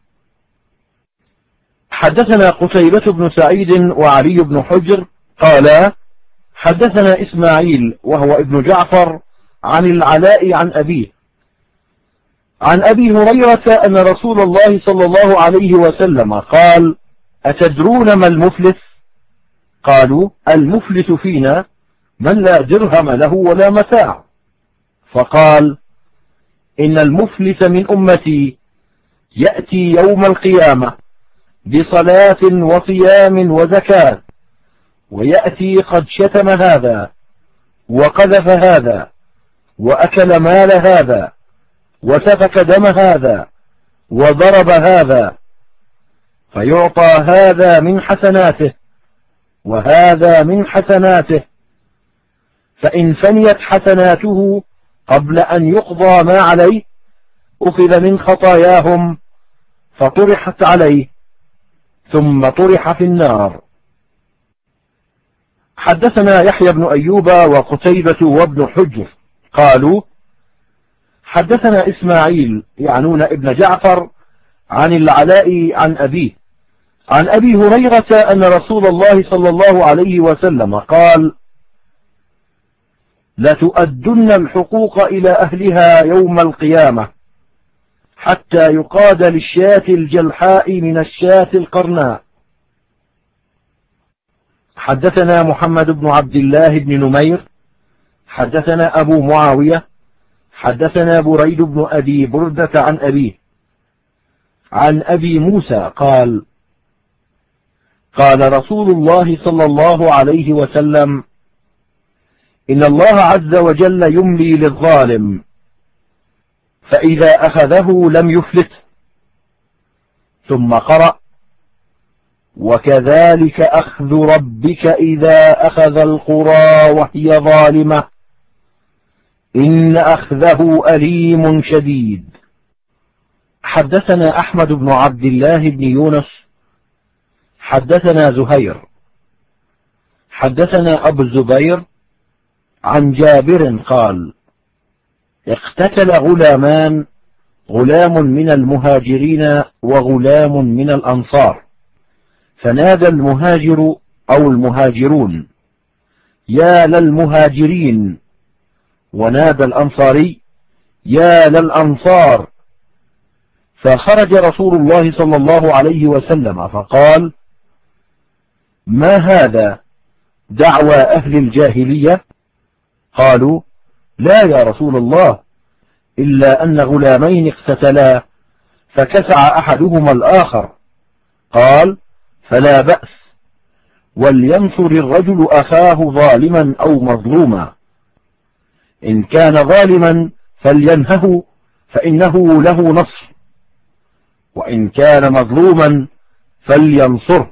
حدثنا قتيبة بن سعيد وعلي بن حجر قال: حدثنا إسماعيل وهو ابن جعفر عن العلاء عن أبيه عن أبي هريرة أن رسول الله صلى الله عليه وسلم قال: أتدرون ما المفلس؟ قالوا: المفلس فينا من لا درهم له ولا متاع. فقال: إن المفلس من أمتي يأتي يوم القيامة بصلاة وصيام وزكاة، ويأتي قد شتم هذا وقذف هذا وأكل مال هذا وسفك دم هذا وضرب هذا، فيعطى هذا من حسناته وهذا من حسناته، فإن فنيت حسناته قبل أن يقضى ما عليه أخذ من خطاياهم فطرحت عليه ثم طرح في النار. حدثنا يحيى بن أيوب وقتيبة وابن حجر قالوا: حدثنا إسماعيل يعنون ابن جعفر عن العلاء عن أبيه عن أبي هريرة أن رسول الله صلى الله عليه وسلم قال: لتؤدن الحقوق إلى أهلها يوم القيامة حتى يقاد للشاة الجلحاء من الشاة القرناء. حدثنا محمد بن عبد الله بن نمير حدثنا أبو معاوية حدثنا بريد بن أبي بردة عن أبيه عن أبي موسى قال: قال رسول الله صلى الله عليه وسلم: إن الله عز وجل يملي للظالم فإذا أخذه لم يفلته. ثم قرأ: وكذلك أخذ ربك إذا أخذ القرى وهي ظالمة إن أخذه أليم شديد. حدثنا أحمد بن عبد الله بن يونس حدثنا زهير حدثنا أبو الزبير عن جابر قال: اقتتل غلامان، غلام من المهاجرين وغلام من الأنصار، فنادى المهاجر أو المهاجرون: يا للمهاجرين، ونادى الأنصاري: يا للأنصار. فخرج رسول الله صلى الله عليه وسلم فقال: ما هذا، دعوى أهل الجاهلية؟ قالوا: لا يا رسول الله، إلا أن غلامين اقتتلا فكسع أحدهما الآخر. قال: فلا بأس، ولينصر الرجل أخاه ظالما أو مظلوما، إن كان ظالما فلينهه فإنه له نصر، وإن كان مظلوما فلينصره.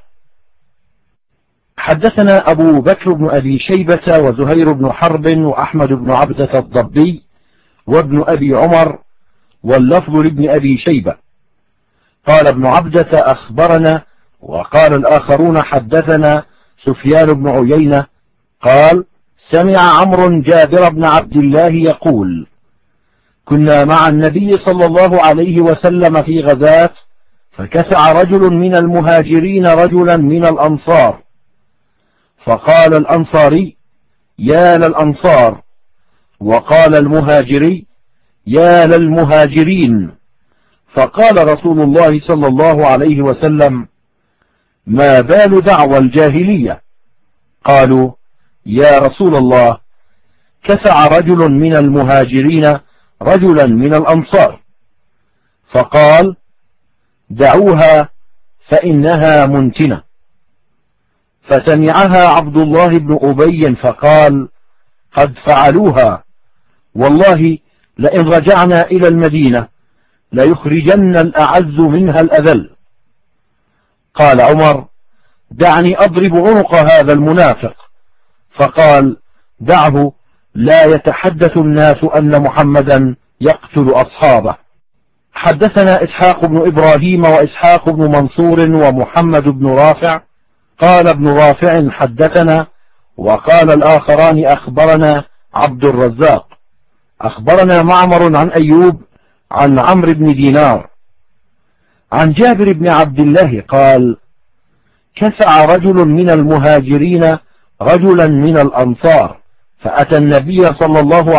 حدثنا أبو بكر بن أبي شيبة وزهير بن حرب وأحمد بن عبدة الضبي وابن أبي عمر، واللفظ لابن أبي شيبة. قال ابن عبدة: أخبرنا، وقال الآخرون: حدثنا سفيان بن عيينة قال: سمع عمرو جابر بن عبد الله يقول: كنا مع النبي صلى الله عليه وسلم في غزاة، فكسع رجل من المهاجرين رجلا من الأنصار، فقال الأنصاري: يا للأنصار، وقال المهاجري: يا للمهاجرين. فقال رسول الله صلى الله عليه وسلم: ما بال دعوى الجاهلية؟ قالوا: يا رسول الله، كسع رجل من المهاجرين رجلا من الأنصار. فقال: دعوها فإنها منتنة. فسمعها عبد الله بن أبي فقال: قد فعلوها، والله لئن رجعنا إلى المدينة ليخرجن الأعز منها الأذل. قال عمر: دعني أضرب عنق هذا المنافق. فقال: دعه، لا يتحدث الناس أن محمدا يقتل أصحابه. حدثنا إسحاق بن إبراهيم وإسحاق بن منصور ومحمد بن رافع. قال ابن رافع: حدثنا، وقال الآخران: أخبرنا عبد الرزاق. أخبرنا معمر عن أيوب عن عمرو بن دينار عن جابر بن عبد الله قال: كسع رجل من المهاجرين رجلا من الأنصار، فأتى النبي صلى الله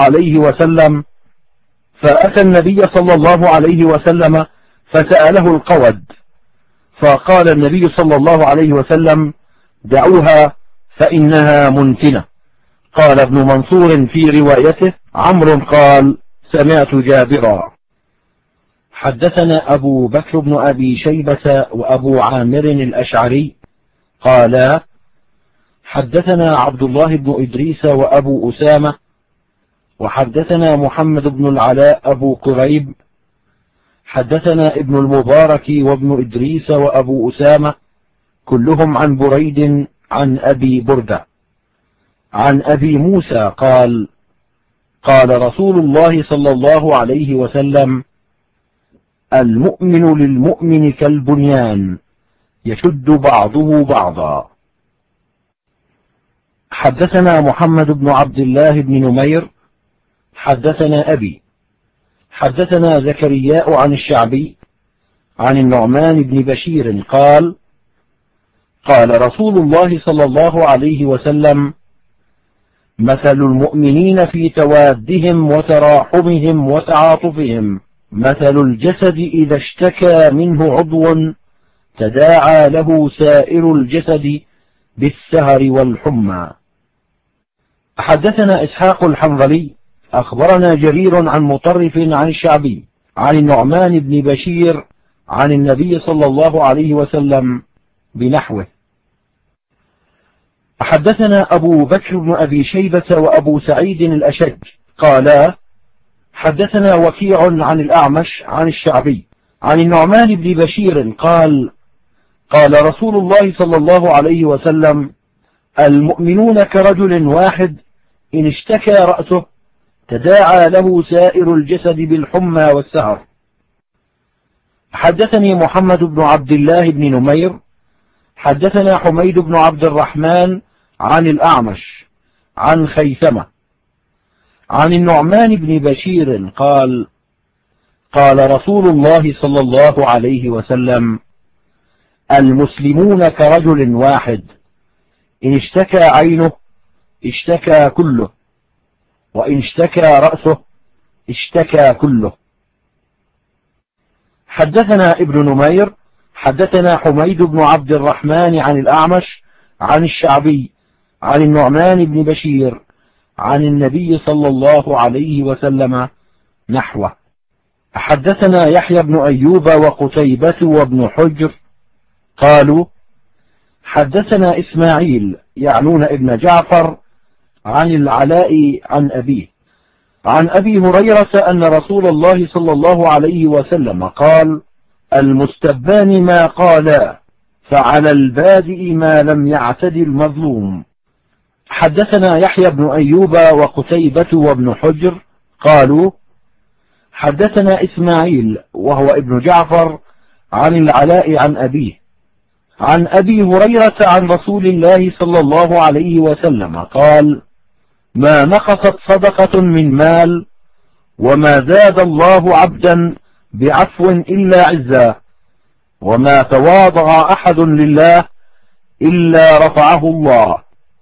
عليه وسلم فسأله القود، فقال النبي صلى الله عليه وسلم: دعوها فإنها منتنة. قال ابن منصور في روايته: عمرو قال: سمعت جابرا. حدثنا أبو بكر بن أبي شيبة وأبو عامر الأشعري قالا: حدثنا عبد الله بن إدريس وأبو أسامة، وحدثنا محمد بن العلاء أبو كريب، حدثنا ابن المبارك وابن إدريس وأبو أسامة، كلهم عن بريد عن أبي بردة عن أبي موسى قال: قال رسول الله صلى الله عليه وسلم: المؤمن للمؤمن كالبنيان يشد بعضه بعضا. حدثنا محمد بن عبد الله بن نمير حدثنا أبي حدثنا زكرياء عن الشعبي عن النعمان بن بشير قال: قال رسول الله صلى الله عليه وسلم: مثل المؤمنين في توادهم وتراحمهم وتعاطفهم مثل الجسد إذا اشتكى منه عضو تداعى له سائر الجسد بالسهر والحمى. حدثنا إسحاق الحنظلي أخبرنا جرير عن مطرف عن الشعبي عن النعمان بن بشير عن النبي صلى الله عليه وسلم بنحوه. حدثنا أبو بكر بن أبي شيبة وأبو سعيد الأشج قالا: حدثنا وكيع عن الأعمش عن الشعبي عن النعمان بن بشير قال: قال رسول الله صلى الله عليه وسلم: المؤمنون كرجل واحد إن اشتكى رأسه تداعى له سائر الجسد بالحمى والسهر. حدثني محمد بن عبد الله بن نمير حدثنا حميد بن عبد الرحمن عن الأعمش عن خيثمة عن النعمان بن بشير قال: قال رسول الله صلى الله عليه وسلم: المسلمون كرجل واحد إن اشتكى عينه اشتكى كله، وإن اشتكى رأسه اشتكى كله. حدثنا ابن نمير حدثنا حميد بن عبد الرحمن عن الأعمش عن الشعبي عن النعمان بن بشير عن النبي صلى الله عليه وسلم نحوه. حدثنا يحيى بن أيوب وقتيبة وابن حجر قالوا: حدثنا إسماعيل يعنون ابن جعفر عن العلاء عن أبيه عن أبي هريرة أن رسول الله صلى الله عليه وسلم قال: المستبان ما قالا، فعلى البادئ ما لم يعتد المظلوم. حدثنا يحيى بن أيوب وقتيبة وابن حجر قالوا: حدثنا إسماعيل وهو ابن جعفر عن العلاء عن أبيه عن أبي هريرة عن رسول الله صلى الله عليه وسلم قال: ما نقصت صدقة من مال، وما زاد الله عبدا بعفو إلا عزا، وما تواضع أحد لله إلا رفعه الله.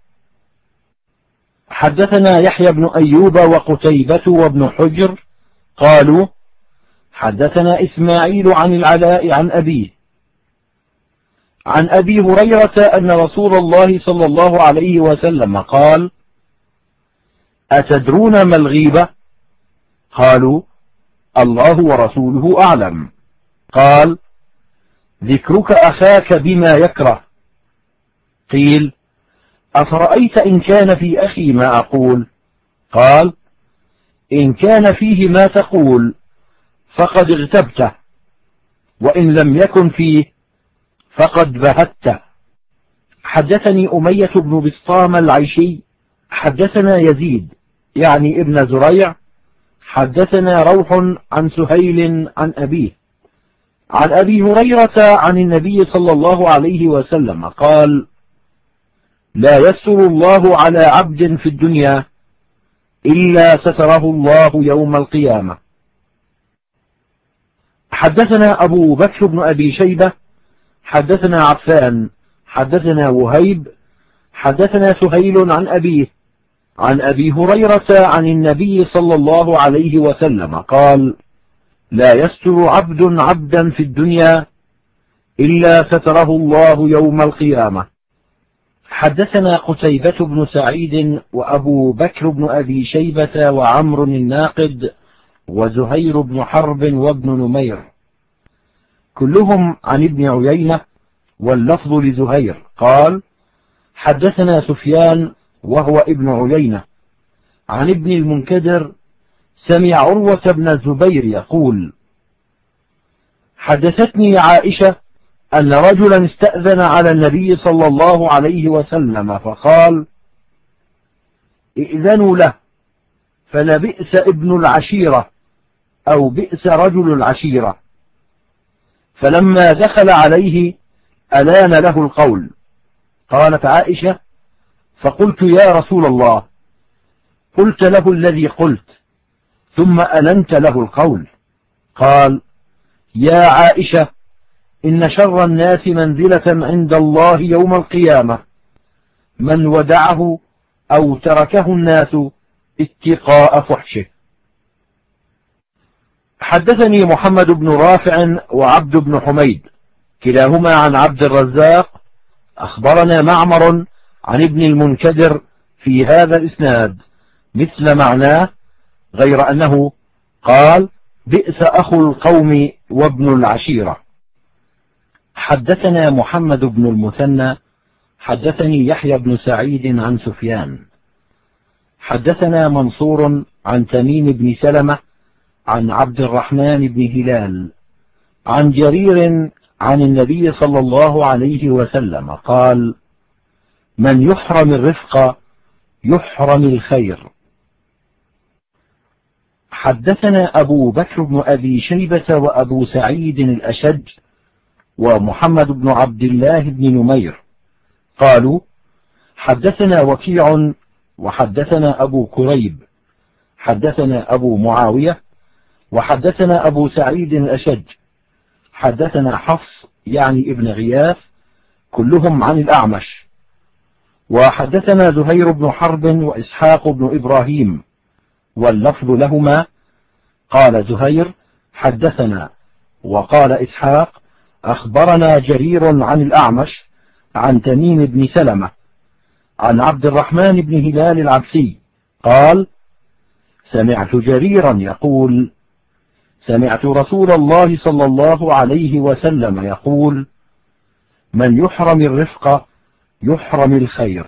حدثنا يحيى بن أيوب وقتيبة وابن حجر قالوا: حدثنا إسماعيل عن العلاء عن أبيه عن أبي هريرة أن رسول الله صلى الله عليه وسلم قال: أتدرون ما الغيبة؟ قالوا: الله ورسوله أعلم. قال: ذكرك أخاك بما يكره. قيل: أفرأيت إن كان في أخي ما أقول؟ قال: إن كان فيه ما تقول فقد اغتبته، وإن لم يكن فيه فقد بهته. حدثني أمية بن بسطام العيشي حدثنا يزيد يعني ابن زريع حدثنا روح عن سهيل عن أبيه عن أبي هريرة عن النبي صلى الله عليه وسلم قال: لا يستر الله على عبد في الدنيا إلا ستره الله يوم القيامة. حدثنا أبو بكر بن أبي شيبة حدثنا عفان حدثنا وهيب حدثنا سهيل عن أبيه عن أبي هريرة عن النبي صلى الله عليه وسلم قال: لا يستر عبد عبدا في الدنيا إلا ستره الله يوم القيامة. حدثنا قتيبة بن سعيد وأبو بكر بن أبي شيبة وعمر الناقد وزهير بن حرب وابن نمير كلهم عن ابن عيينة، واللفظ لزهير قال: حدثنا سفيان وهو ابن عيينة عن ابن المنكدر سمع عروة بن الزبير يقول: حدثتني عائشة أن رجلا استأذن على النبي صلى الله عليه وسلم فقال: ائذنوا له، فلبئس ابن العشيرة أو بئس رجل العشيرة. فلما دخل عليه ألان له القول. قالت عائشة: فقلت يا رسول الله، قلت له الذي قلت ثم ألنت له القول. قال: يا عائشة، إن شر الناس منزلة عند الله يوم القيامة من ودعه أو تركه الناس اتقاء فحشه. حدثني محمد بن رافع وعبد بن حميد كلاهما عن عبد الرزاق أخبرنا معمر عن ابن المنكدر في هذا الإسناد مثل معناه، غير أنه قال: بئس أخو القوم وابن العشيرة. حدثنا محمد بن المثنى حدثني يحيى بن سعيد عن سفيان حدثنا منصور عن تميم بن سلمة عن عبد الرحمن بن هلال عن جرير عن النبي صلى الله عليه وسلم قال: من يحرم الرفق يحرم الخير. حدثنا أبو بكر بن أبي شيبة وأبو سعيد الأشج ومحمد بن عبد الله بن نمير قالوا: حدثنا وكيع وحدثنا أبو كريب حدثنا أبو معاوية وحدثنا أبو سعيد الأشج حدثنا حفص يعني ابن غياث كلهم عن الأعمش، وحدثنا زهير بن حرب وإسحاق بن إبراهيم واللفظ لهما. قال زهير: حدثنا، وقال إسحاق: أخبرنا جرير عن الأعمش عن تميم بن سلمة عن عبد الرحمن بن هلال العبسي قال: سمعت جريرا يقول: سمعت رسول الله صلى الله عليه وسلم يقول: من يحرم الرفق يحرم الخير.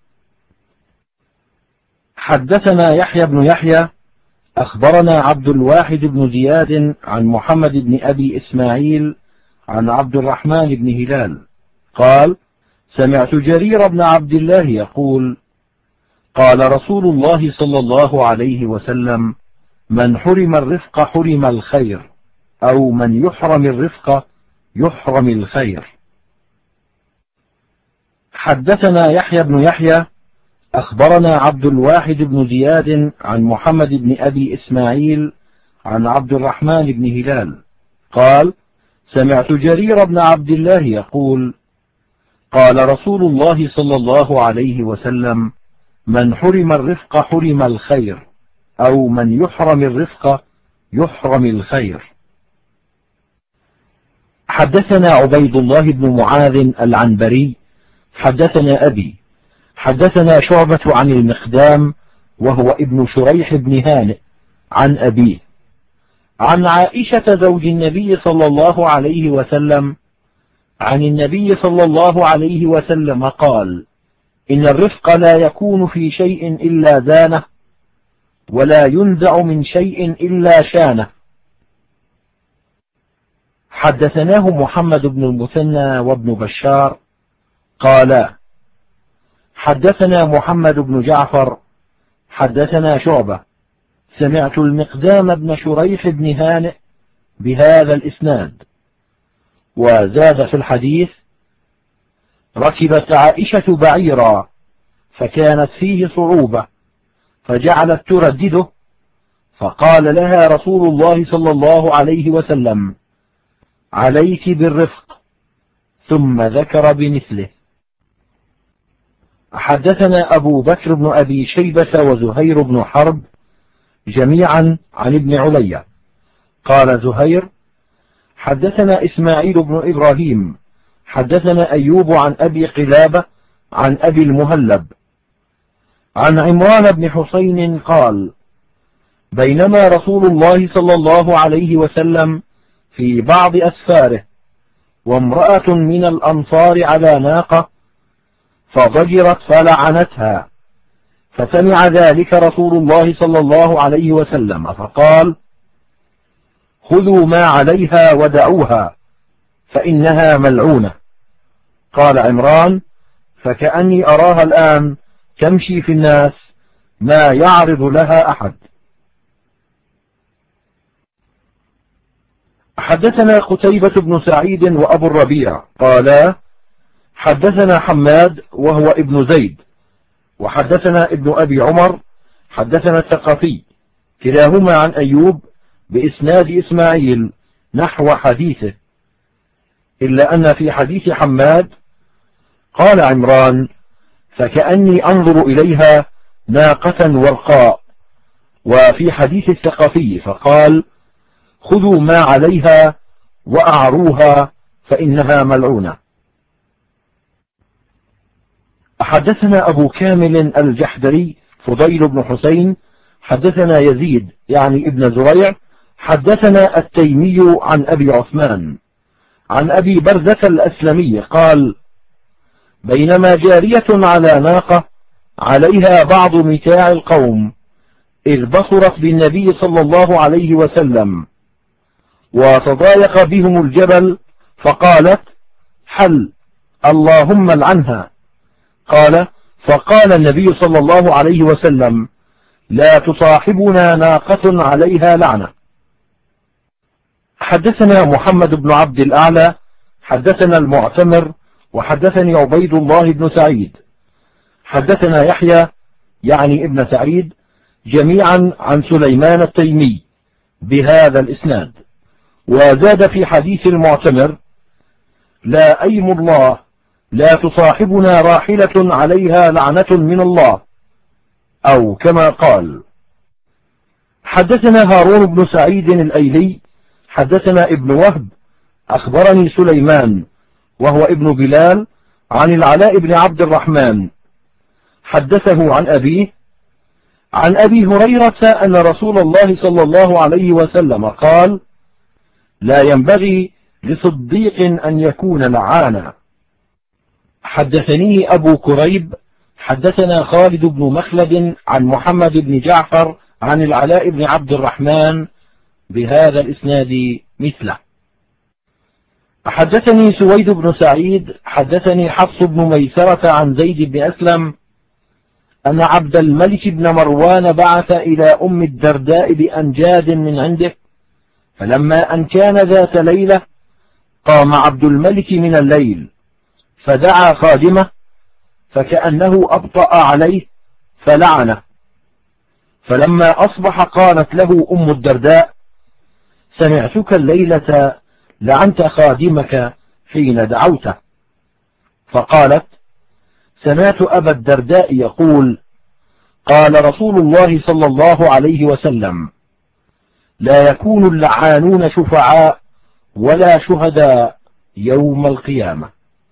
حدثنا يحيى بن يحيى أخبرنا عبد الواحد بن زياد عن محمد بن أبي إسماعيل عن عبد الرحمن بن هلال قال: سمعت جرير بن عبد الله يقول: قال رسول الله صلى الله عليه وسلم: من حرم الرفق حرم الخير، أو من يحرم الرفق يحرم الخير. حدثنا يحيى بن يحيى أخبرنا عبد الواحد بن زياد عن محمد بن أبي إسماعيل عن عبد الرحمن بن هلال قال: سمعت جرير بن عبد الله يقول: قال رسول الله صلى الله عليه وسلم: من حرم الرفق حرم الخير، أو من يحرم الرفق يحرم الخير. حدثنا عبيد الله بن معاذ العنبري حدثنا أبي حدثنا شعبة عن المقدام وهو ابن شريح بن هانئ عن أبيه عن عائشة زوج النبي صلى الله عليه وسلم عن النبي صلى الله عليه وسلم قال: إن الرفق لا يكون في شيء إلا زانه، ولا ينزع من شيء إلا شانه. حدثناه محمد بن المثنى وابن بشار قالا: حدثنا محمد بن جعفر حدثنا شعبة سمعت المقدام بن شريح بن هانئ بهذا الإسناد. وزاد في الحديث: ركبت عائشة بعيرا فكانت فيه صعوبة فجعلت تردده، فقال لها رسول الله صلى الله عليه وسلم: عليك بالرفق، ثم ذكر بمثله. حدثنا أبو بكر بن أبي شيبة وزهير بن حرب جميعا عن ابن علي قال زهير: حدثنا إسماعيل بن إبراهيم حدثنا أيوب عن أبي قلابة عن أبي المهلب عن عمران بن حسين قال: بينما رسول الله صلى الله عليه وسلم في بعض أسفاره وامرأة من الأنصار على ناقة فضجرت فلعنتها، فسمع ذلك رسول الله صلى الله عليه وسلم فقال: خذوا ما عليها ودعوها فإنها ملعونة. قال عمران: فكأني أراها الآن تمشي في الناس ما يعرض لها أحد. حدثنا قتيبة بن سعيد وأبو الربيع قالا: حدثنا حماد وهو ابن زيد وحدثنا ابن أبي عمر حدثنا الثقفي كلاهما عن أيوب بإسناد إسماعيل نحو حديثه، إلا أن في حديث حماد قال عمران: فكأني أنظر إليها ناقة ورقاء. وفي حديث الثقفي فقال: خذوا ما عليها وأعروها فإنها ملعونة. حدثنا أبو كامل الجحدري فضيل بن حسين حدثنا يزيد يعني ابن زريع حدثنا التيمي عن أبي عثمان عن أبي بردة الأسلمي قال: بينما جارية على ناقة عليها بعض متاع القوم إذ بصرت بالنبي صلى الله عليه وسلم وتضايق بهم الجبل فقالت: حل اللهم لعنها. قال: فقال النبي صلى الله عليه وسلم: لا تصاحبنا ناقة عليها لعنة. حدثنا محمد بن عبد الأعلى حدثنا المعتمر وحدثني عبيد الله بن سعيد حدثنا يحيى يعني ابن سعيد جميعا عن سليمان التيمي بهذا الإسناد، وزاد في حديث المعتمر: لا أيم الله لا تصاحبنا راحلة عليها لعنة من الله، أو كما قال. حدثنا هارون بن سعيد الأيلي حدثنا ابن وهب أخبرني سليمان وهو ابن بلال عن العلاء بن عبد الرحمن حدثه عن أبيه عن أبي هريرة أن رسول الله صلى الله عليه وسلم قال: لا ينبغي لصديق أن يكون لعانا. حدثني أبو كريب حدثنا خالد بن مخلد عن محمد بن جعفر عن العلاء بن عبد الرحمن بهذا الإسناد مثله. حدثني سويد بن سعيد حدثني حفص بن ميسرة عن زيد بن أسلم أن عبد الملك بن مروان بعث إلى أم الدرداء بأنجاد من عنده، فلما أن كان ذات ليلة قام عبد الملك من الليل فدعا خادمه فكأنه أبطأ عليه فلعنه، فلما أصبح قالت له أم الدرداء: سمعتك الليلة لعنت خادمك حين دعوته. فقالت: سمعت أبا الدرداء يقول: قال رسول الله صلى الله عليه وسلم: لا يكون اللعانون شفعاء ولا شهداء يوم القيامة.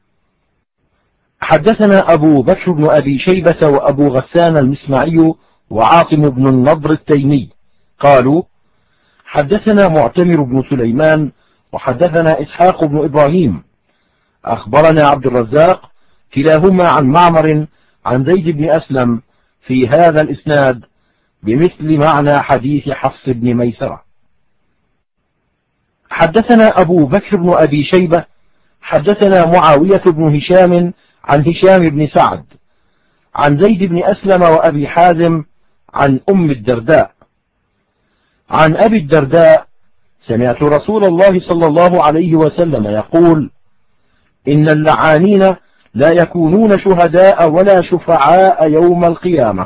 حدثنا أبو بكر بن أبي شيبة وأبو غسان المسمعي وعاصم بن النضر التيمي قالوا: حدثنا معتمر بن سليمان وحدثنا إسحاق بن إبراهيم أخبرنا عبد الرزاق كلاهما عن معمر عن زيد بن أسلم في هذا الإسناد بمثل معنى حديث حفص بن ميسرة. حدثنا أبو بكر بن أبي شيبة حدثنا معاوية بن هشام عن هشام بن سعد عن زيد بن أسلم وأبي حازم عن أم الدرداء عن أبي الدرداء: سمعت رسول الله صلى الله عليه وسلم يقول: إن اللعانين لا يكونون شهداء ولا شفعاء يوم القيامة.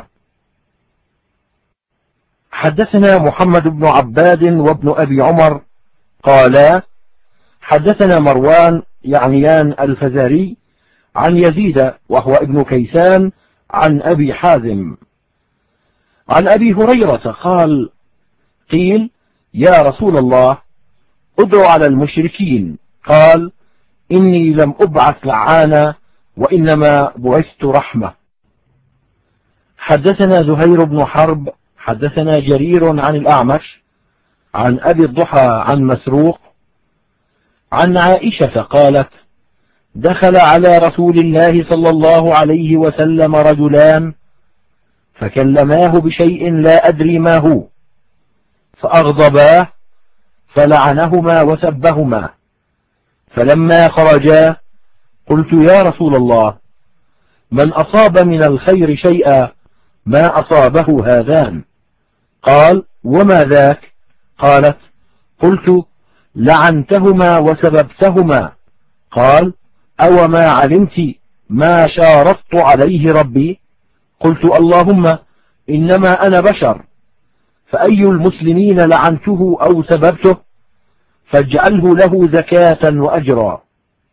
حدثنا محمد بن عباد وابن أبي عمر قالا: حدثنا مروان يعنيان الفزاري عن يزيد وهو ابن كيسان عن أبي حازم عن أبي هريرة قال: قيل: يا رسول الله ادع على المشركين. قال: إني لم أبعث لعانا وإنما بعثت رحمة. حدثنا زهير بن حرب حدثنا جرير عن الأعمش عن أبي الضحى عن مسروق عن عائشة قالت: دخل على رسول الله صلى الله عليه وسلم رجلان فكلماه بشيء لا أدري ما هو، فأغضباه فلعنهما وسبهما، فلما خرجا قلت: يا رسول الله، من أصاب من الخير شيئا ما أصابه هذان؟ قال: وما ذاك؟ قالت: قلت: لعنتهما وسببتهما. قال: أو ما علمت ما شارطت عليه ربي؟ قلت: اللهم إنما أنا بشر، فأي المسلمين لعنته أو سببته فاجعله له زكاة وأجرا.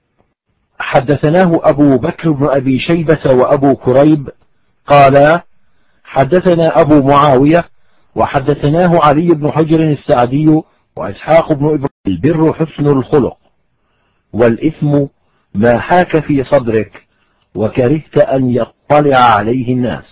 حدثناه أبو بكر بن أبي شيبة وأبو كريب قالا حدثنا أبو معاوية وحدثناه علي بن حجر السعدي وإسحاق بن إبراهيم. البر حسن الخلق، والإثم ما حاك في صدرك وكرهت أن يطلع عليه الناس.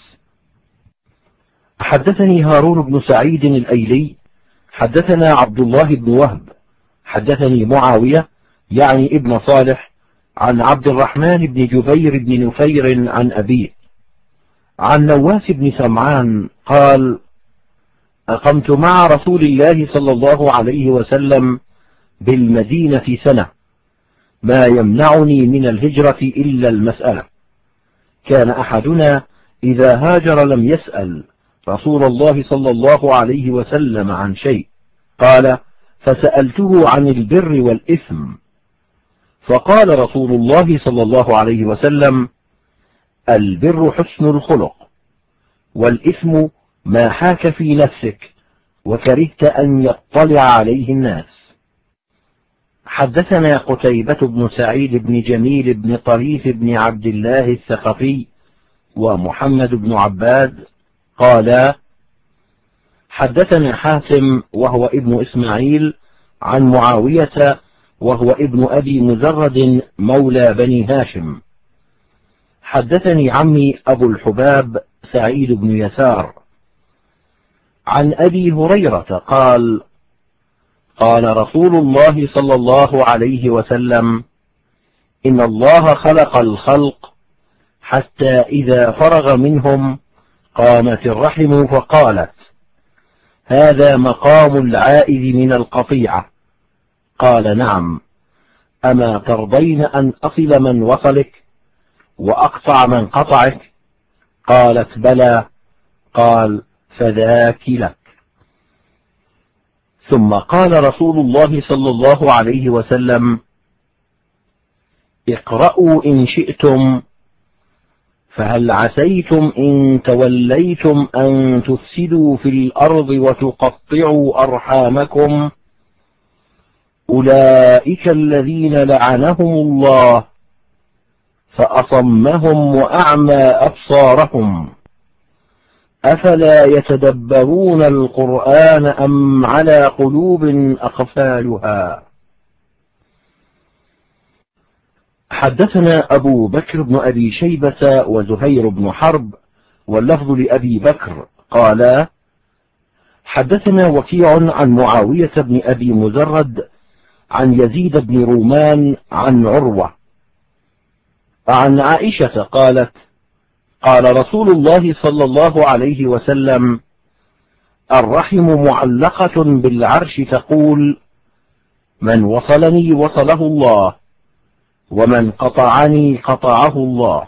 حدثني هارون بن سعيد الأيلي حدثنا عبد الله بن وهب حدثني معاوية يعني ابن صالح عن عبد الرحمن بن جبير بن نفير عن أبيه عن نواس بن سمعان قال أقمت مع رسول الله صلى الله عليه وسلم بالمدينة سنة، ما يمنعني من الهجرة إلا المسألة. كان أحدنا إذا هاجر لم يسأل رسول الله صلى الله عليه وسلم عن شيء. قال فسألته عن البر والإثم، فقال رسول الله صلى الله عليه وسلم البر حسن الخلق، والإثم ما حاك في نفسك وكرهت أن يطلع عليه الناس. حدثنا قتيبة بن سعيد بن جميل بن طريف بن عبد الله الثقفي ومحمد بن عباد قالا حدثنا حاتم وهو ابن إسماعيل عن معاوية وهو ابن أبي مزرد مولى بني هاشم. حدثني عمي أبو الحباب سعيد بن يسار عن أبي هريرة قال قال رسول الله صلى الله عليه وسلم إن الله خلق الخلق حتى إذا فرغ منهم قامت الرحم فقالت هذا مقام العائد من القطيعة. قال نعم، أما ترضين أن أصل من وصلك وأقطع من قطعك؟ قالت بلى. قال فذاك لك. ثم قال رسول الله صلى الله عليه وسلم اقرأوا إن شئتم، فهل عسيتم إن توليتم أن تفسدوا في الأرض وتقطعوا أرحامكم؟ أولئك الذين لعنهم الله فأصمهم وأعمى أبصارهم، أفلا يتدبرون القرآن أم على قلوب أقفالها؟ حدثنا أبو بكر بن أبي شيبة وزهير بن حرب واللفظ لأبي بكر قالا حدثنا وكيع عن معاوية بن أبي مزرد عن يزيد بن رومان عن عروة عن عائشة قالت قال رسول الله صلى الله عليه وسلم الرحم معلقة بالعرش تقول من وصلني وصله الله ومن قطعني قطعه الله.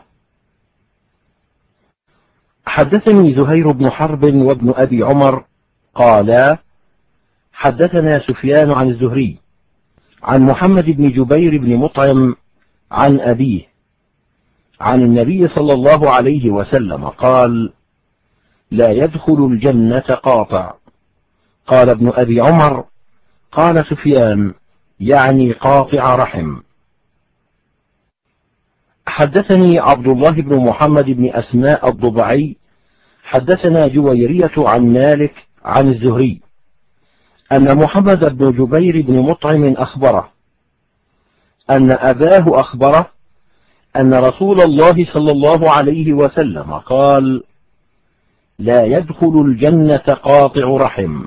حدثني زهير بن حرب وابن أبي عمر قالا حدثنا سفيان عن الزهري عن محمد بن جبير بن مطعم عن أبيه عن النبي صلى الله عليه وسلم قال لا يدخل الجنة قاطع. قال ابن أبي عمر قال سفيان يعني قاطع رحم. حدثني عبد الله بن محمد بن أسماء الضبعي حدثنا جويرية عن مالك عن الزهري أن محمد بن جبير بن مطعم أخبره أن أباه أخبره أن رسول الله صلى الله عليه وسلم قال لا يدخل الجنة قاطع رحم.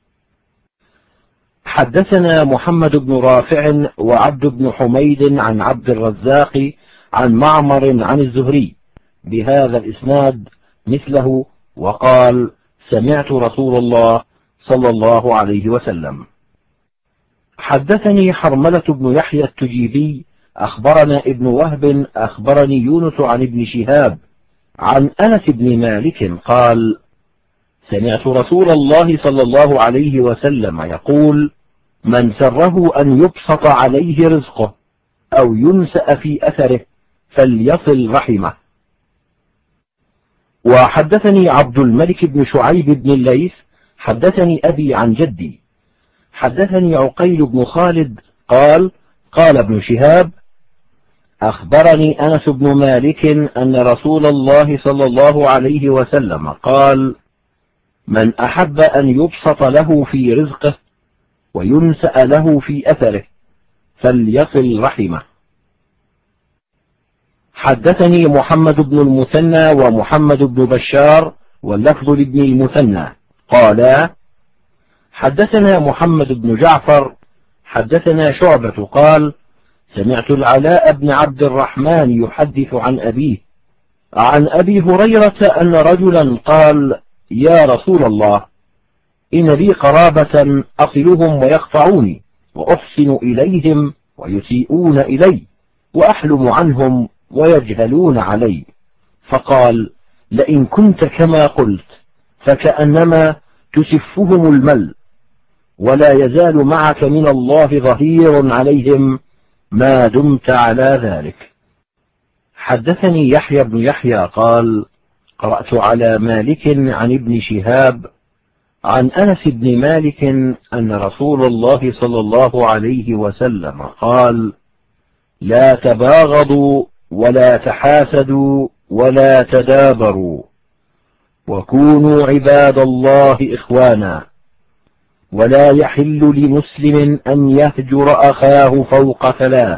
حدثنا محمد بن رافع وعبد بن حميد عن عبد الرزاق عن معمر عن الزهري بهذا الإسناد مثله وقال سمعت رسول الله صلى الله عليه وسلم. حدثني حرملة بن يحيى التجيبي أخبرنا ابن وهب أخبرني يونس عن ابن شهاب عن أنس بن مالك قال سمعت رسول الله صلى الله عليه وسلم يقول من سره أن يبسط عليه رزقه أو ينسأ في أثره فليصل رحمه. وحدثني عبد الملك بن شعيب بن الليث حدثني أبي عن جدي حدثني عقيل بن خالد قال قال ابن شهاب أخبرني أنس بن مالك أن رسول الله صلى الله عليه وسلم قال: من أحب أن يبسط له في رزقه وينسأ له في أثره فليصل رحمه. حدثني محمد بن المثنى ومحمد بن بشار واللفظ لابن المثنى قالا: حدثنا محمد بن جعفر حدثنا شعبة قال: سمعت العلاء بن عبد الرحمن يحدث عن أبيه عن أبي هريرة أن رجلا قال: يا رسول الله، إن لي قرابة أصلهم ويقطعوني وأحسن إليهم ويسيئون إلي وأحلم عنهم ويجهلون علي. فقال: لئن كنت كما قلت فكأنما تسفهم المل، ولا يزال معك من الله ظهير عليهم ما دمت على ذلك. حدثني يحيى بن يحيى قال: قرأت على مالك عن ابن شهاب عن أنس بن مالك أن رسول الله صلى الله عليه وسلم قال: لا تباغضوا ولا تحاسدوا ولا تدابروا، وكونوا عباد الله إخوانا، ولا يحل لمسلم أن يهجر أخاه فوق 3.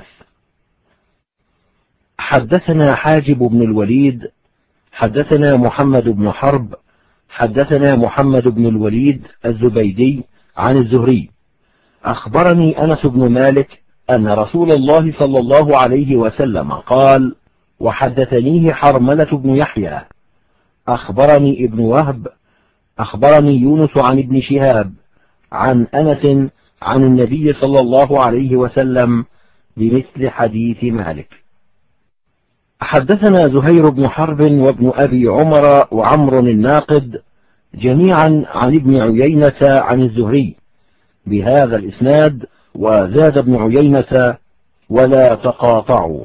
حدثنا حاجب بن الوليد حدثنا محمد بن حرب حدثنا محمد بن الوليد الزبيدي عن الزهري أخبرني أنس بن مالك أن رسول الله صلى الله عليه وسلم قال: وحدثنيه حرملة بن يحيى أخبرني ابن وهب أخبرني يونس عن ابن شهاب عن أنس عن النبي صلى الله عليه وسلم بمثل حديث مالك. حدثنا زهير بن حرب وابن أبي عمر وعمر الناقد جميعا عن ابن عيينة عن الزهري بهذا الإسناد، وزاد ابن عيينة: ولا تقاطعوا.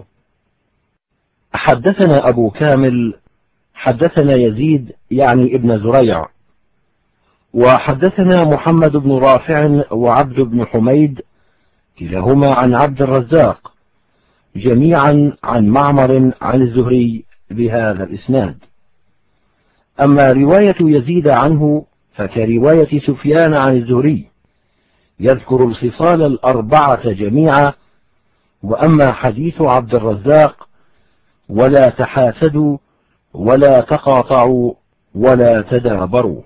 حدثنا أبو كامل حدثنا يزيد يعني ابن زريع، وحدثنا محمد بن رافع وعبد بن حميد كلاهما عن عبد الرزاق جميعا عن معمر عن الزهري بهذا الإسناد. أما رواية يزيد عنه فكرواية سفيان عن الزهري، يذكر الخصال 4 جميعا. وأما حديث عبد الرزاق: ولا تحاسدوا ولا تقاطعوا ولا تدابروا.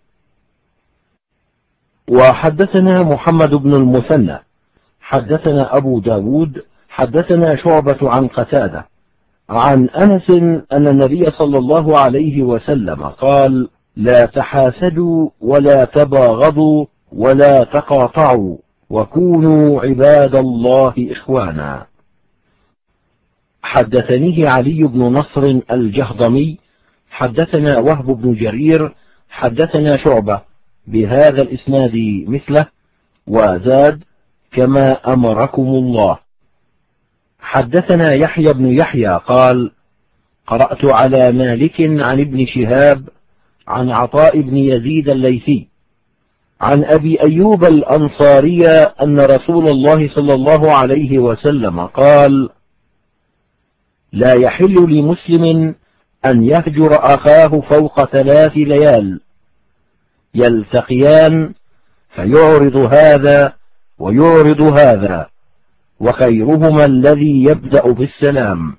وحدثنا محمد بن المثنى حدثنا أبو داود حدثنا شعبة عن قتادة عن أنس أن النبي صلى الله عليه وسلم قال: لا تحاسدوا ولا تباغضوا ولا تقاطعوا، وكونوا عباد الله إخوانا. حدثنيه علي بن نصر الجهضمي حدثنا وهب بن جرير حدثنا شعبة بهذا الإسناد مثله، وزاد: كما أمركم الله. حدثنا يحيى بن يحيى قال: قرأت على مالك عن ابن شهاب عن عطاء بن يزيد الليثي عن أبي أيوب الأنصاري أن رسول الله صلى الله عليه وسلم قال: لا يحل لمسلم أن يهجر أخاه فوق 3 ليال يلتقيان فيعرض هذا ويعرض هذا، وخيرهما الذي يبدأ بالسلام.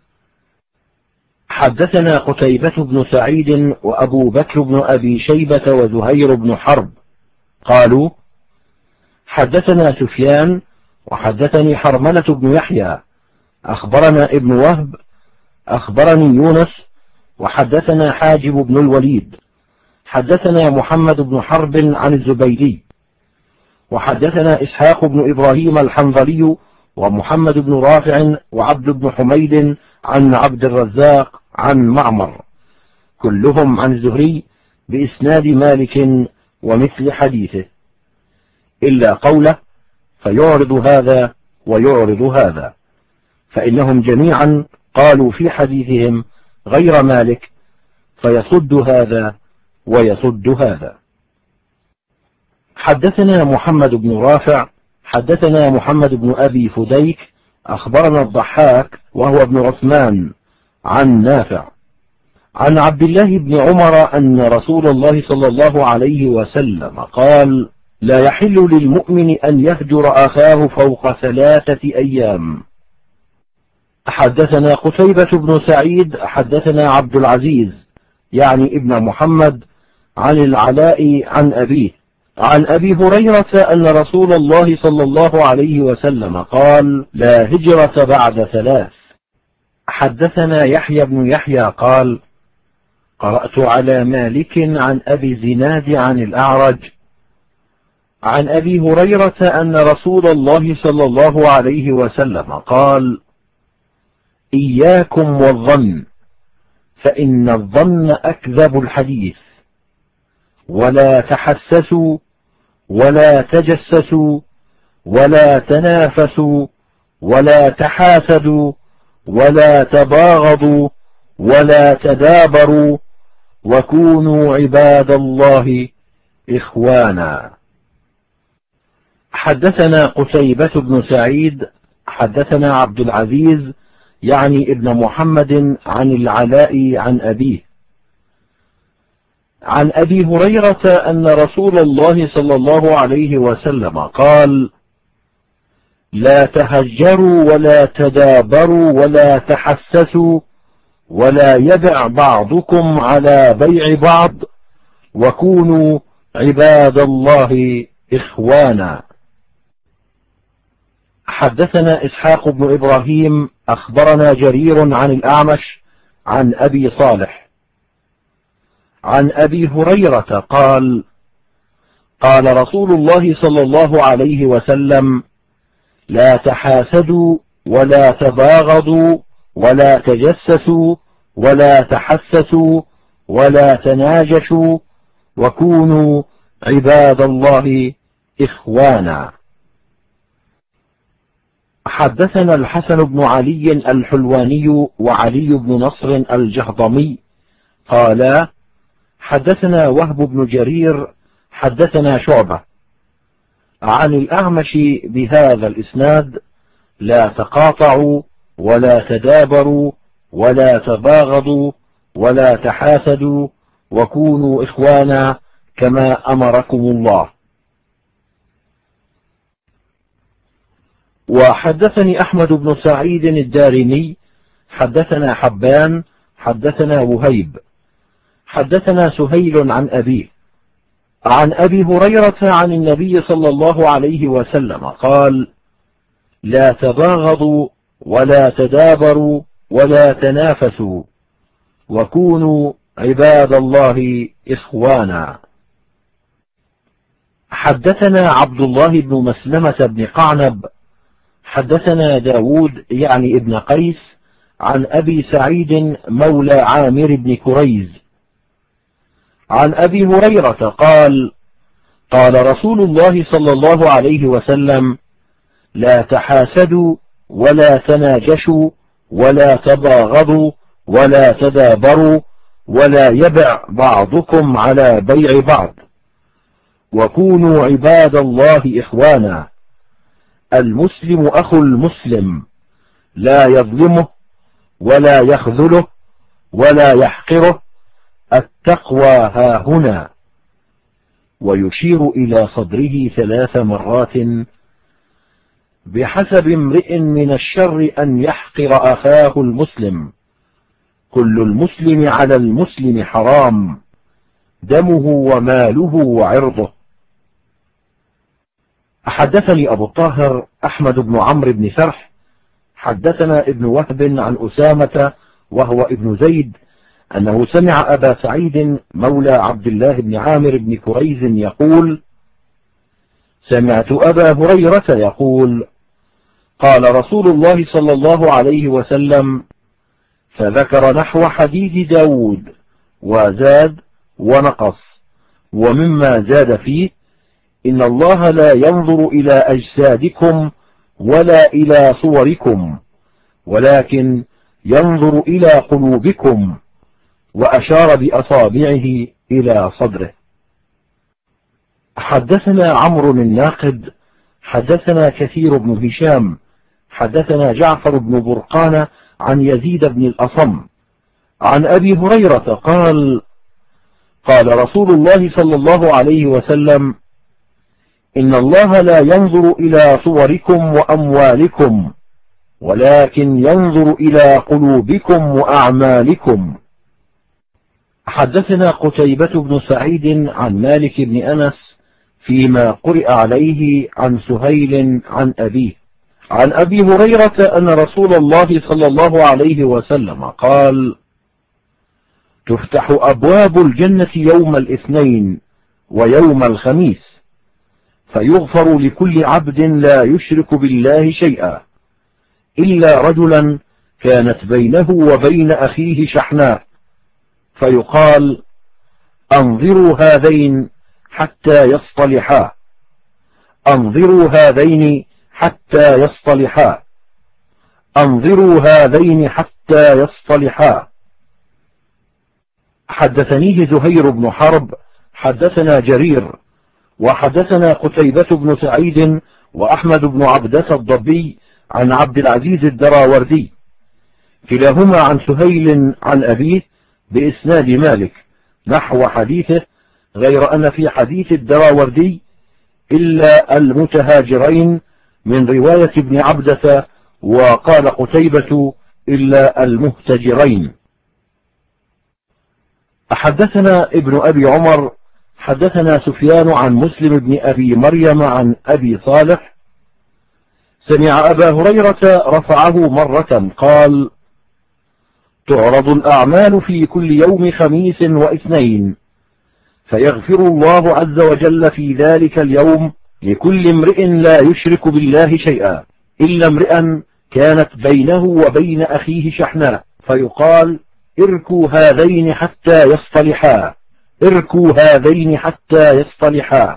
حدثنا قتيبة بن سعيد وأبو بكر بن أبي شيبة وزهير بن حرب قالوا: حدثنا سفيان وحدثني حرملة بن يحيى أخبرنا ابن وهب أخبرني يونس، وحدثنا حاجب بن الوليد حدثنا محمد بن حرب عن الزبيدي، وحدثنا إسحاق بن إبراهيم الحنظلي ومحمد بن رافع وعبد بن حميد عن عبد الرزاق عن معمر، كلهم عن الزهري بإسناد مالك ومثل حديثه، إلا قوله: فيعرض هذا ويعرض هذا، فإنهم جميعا قالوا في حديثهم غير مالك: فيصد هذا ويصد هذا. حدثنا محمد بن رافع حدثنا محمد بن أبي فديك أخبرنا الضحاك وهو ابن عثمان عن نافع عن عبد الله بن عمر أن رسول الله صلى الله عليه وسلم قال: لا يحل للمؤمن أن يهجر أخاه فوق 3 أيام. حدثنا قتيبة بن سعيد حدثنا عبد العزيز يعني ابن محمد عن العلاء عن أبيه عن أبي هريرة أن رسول الله صلى الله عليه وسلم قال: لا هجرة بعد 3. حدثنا يحيى بن يحيى قال: قرأت على مالك عن أبي الزناد عن الأعرج عن أبي هريرة أن رسول الله صلى الله عليه وسلم قال: إياكم والظن، فإن الظن أكذب الحديث، ولا تحسسوا ولا تجسسوا ولا تنافسوا ولا تحاسدوا ولا تباغضوا ولا تدابروا، وكونوا عباد الله إخوانا. حدثنا قتيبة بن سعيد حدثنا عبد العزيز يعني ابن محمد عن العلاء عن أبيه عن أبي هريرة أن رسول الله صلى الله عليه وسلم قال: لا تهجروا ولا تدابروا ولا تحسسوا ولا يبع بعضكم على بيع بعض، وكونوا عباد الله إخوانا. حدثنا إسحاق بن إبراهيم أخبرنا جرير عن الأعمش عن أبي صالح عن أبي هريرة قال: قال رسول الله صلى الله عليه وسلم: لا تحاسدوا ولا تباغضوا ولا تجسسوا ولا تحسسوا ولا تناجشوا، وكونوا عباد الله إخوانا. حدثنا الحسن بن علي الحلواني وعلي بن نصر الجهضمي قالا: حدثنا وهب بن جرير حدثنا شعبة عن الأعمش بهذا الإسناد: لا تقاطعوا ولا تدابروا ولا تباغضوا ولا تحاسدوا، وكونوا إخوانا كما أمركم الله. وحدثني أحمد بن سعيد الدارمي حدثنا حبان حدثنا وهيب حدثنا سهيل عن أبيه عن أبي هريرة عن النبي صلى الله عليه وسلم قال: لا تباغضوا ولا تدابروا ولا تنافسوا، وكونوا عباد الله إخوانا. حدثنا عبد الله بن مسلمة بن قعنب حدثنا داود يعني ابن قيس عن أبي سعيد مولى عامر بن كريز عن أبي هريرة قال: قال رسول الله صلى الله عليه وسلم: لا تحاسدوا ولا تناجشوا ولا تباغضوا ولا تدابروا ولا يبع بعضكم على بيع بعض، وكونوا عباد الله إخوانا. المسلم أخو المسلم، لا يظلمه ولا يخذله ولا يحقره، التقوى هاهنا. ويشير إلى صدره 3 مرات: بحسب امرئ من الشر أن يحقر أخاه المسلم، كل المسلم على المسلم حرام، دمه وماله وعرضه. حدثني أبو الطاهر أحمد بن عمرو بن فرح حدثنا ابن وهب عن أسامة وهو ابن زيد أنه سمع أبا سعيد مولى عبد الله بن عامر بن كريز يقول: سمعت أبا هريرة يقول: قال رسول الله صلى الله عليه وسلم، فذكر نحو حديث داود وزاد ونقص، ومما زاد فيه: إن الله لا ينظر إلى أجسادكم ولا إلى صوركم، ولكن ينظر إلى قلوبكم، وأشار بأصابعه إلى صدره. حدثنا عمرو الناقد حدثنا كثير بن هشام حدثنا جعفر بن برقان عن يزيد بن الأصم عن أبي هريرة قال قال رسول الله صلى الله عليه وسلم: إن الله لا ينظر إلى صوركم وأموالكم ولكن ينظر إلى قلوبكم وأعمالكم. حدثنا قتيبة بن سعيد عن مالك بن أنس فيما قرئ عليه عن سهيل عن أبيه عن أبي هريرة أن رسول الله صلى الله عليه وسلم قال: تفتح أبواب الجنة يوم الاثنين ويوم الخميس فيغفر لكل عبد لا يشرك بالله شيئا إلا رجلا كانت بينه وبين أخيه شحناء، فيقال: أنظروا هذين حتى يصطلحا، أنظروا هذين حتى يصطلحا، أنظروا هذين حتى يصطلحا. حدثنيه زهير بن حرب حدثنا جرير وحدثنا قتيبة بن سعيد وأحمد بن عبدة الضبي عن عبد العزيز الدراوردي كلاهما عن سهيل عن أبيه بإسناد مالك نحو حديثه، غير أن في حديث الدراوردي إلا المتهاجرين من رواية ابن عبدة، وقال قتيبة إلا المهتجرين. حدثنا ابن أبي عمر حدثنا سفيان عن مسلم بن أبي مريم عن أبي صالح سمع أبا هريرة رفعه مرة قال: تعرض الأعمال في كل يوم خميس واثنين فيغفر الله عز وجل في ذلك اليوم لكل امرئ لا يشرك بالله شيئا إلا امرئا كانت بينه وبين أخيه شحناء، فيقال: اركوا هذين حتى يصطلحا، اركوا هذين حتى يصطلحا.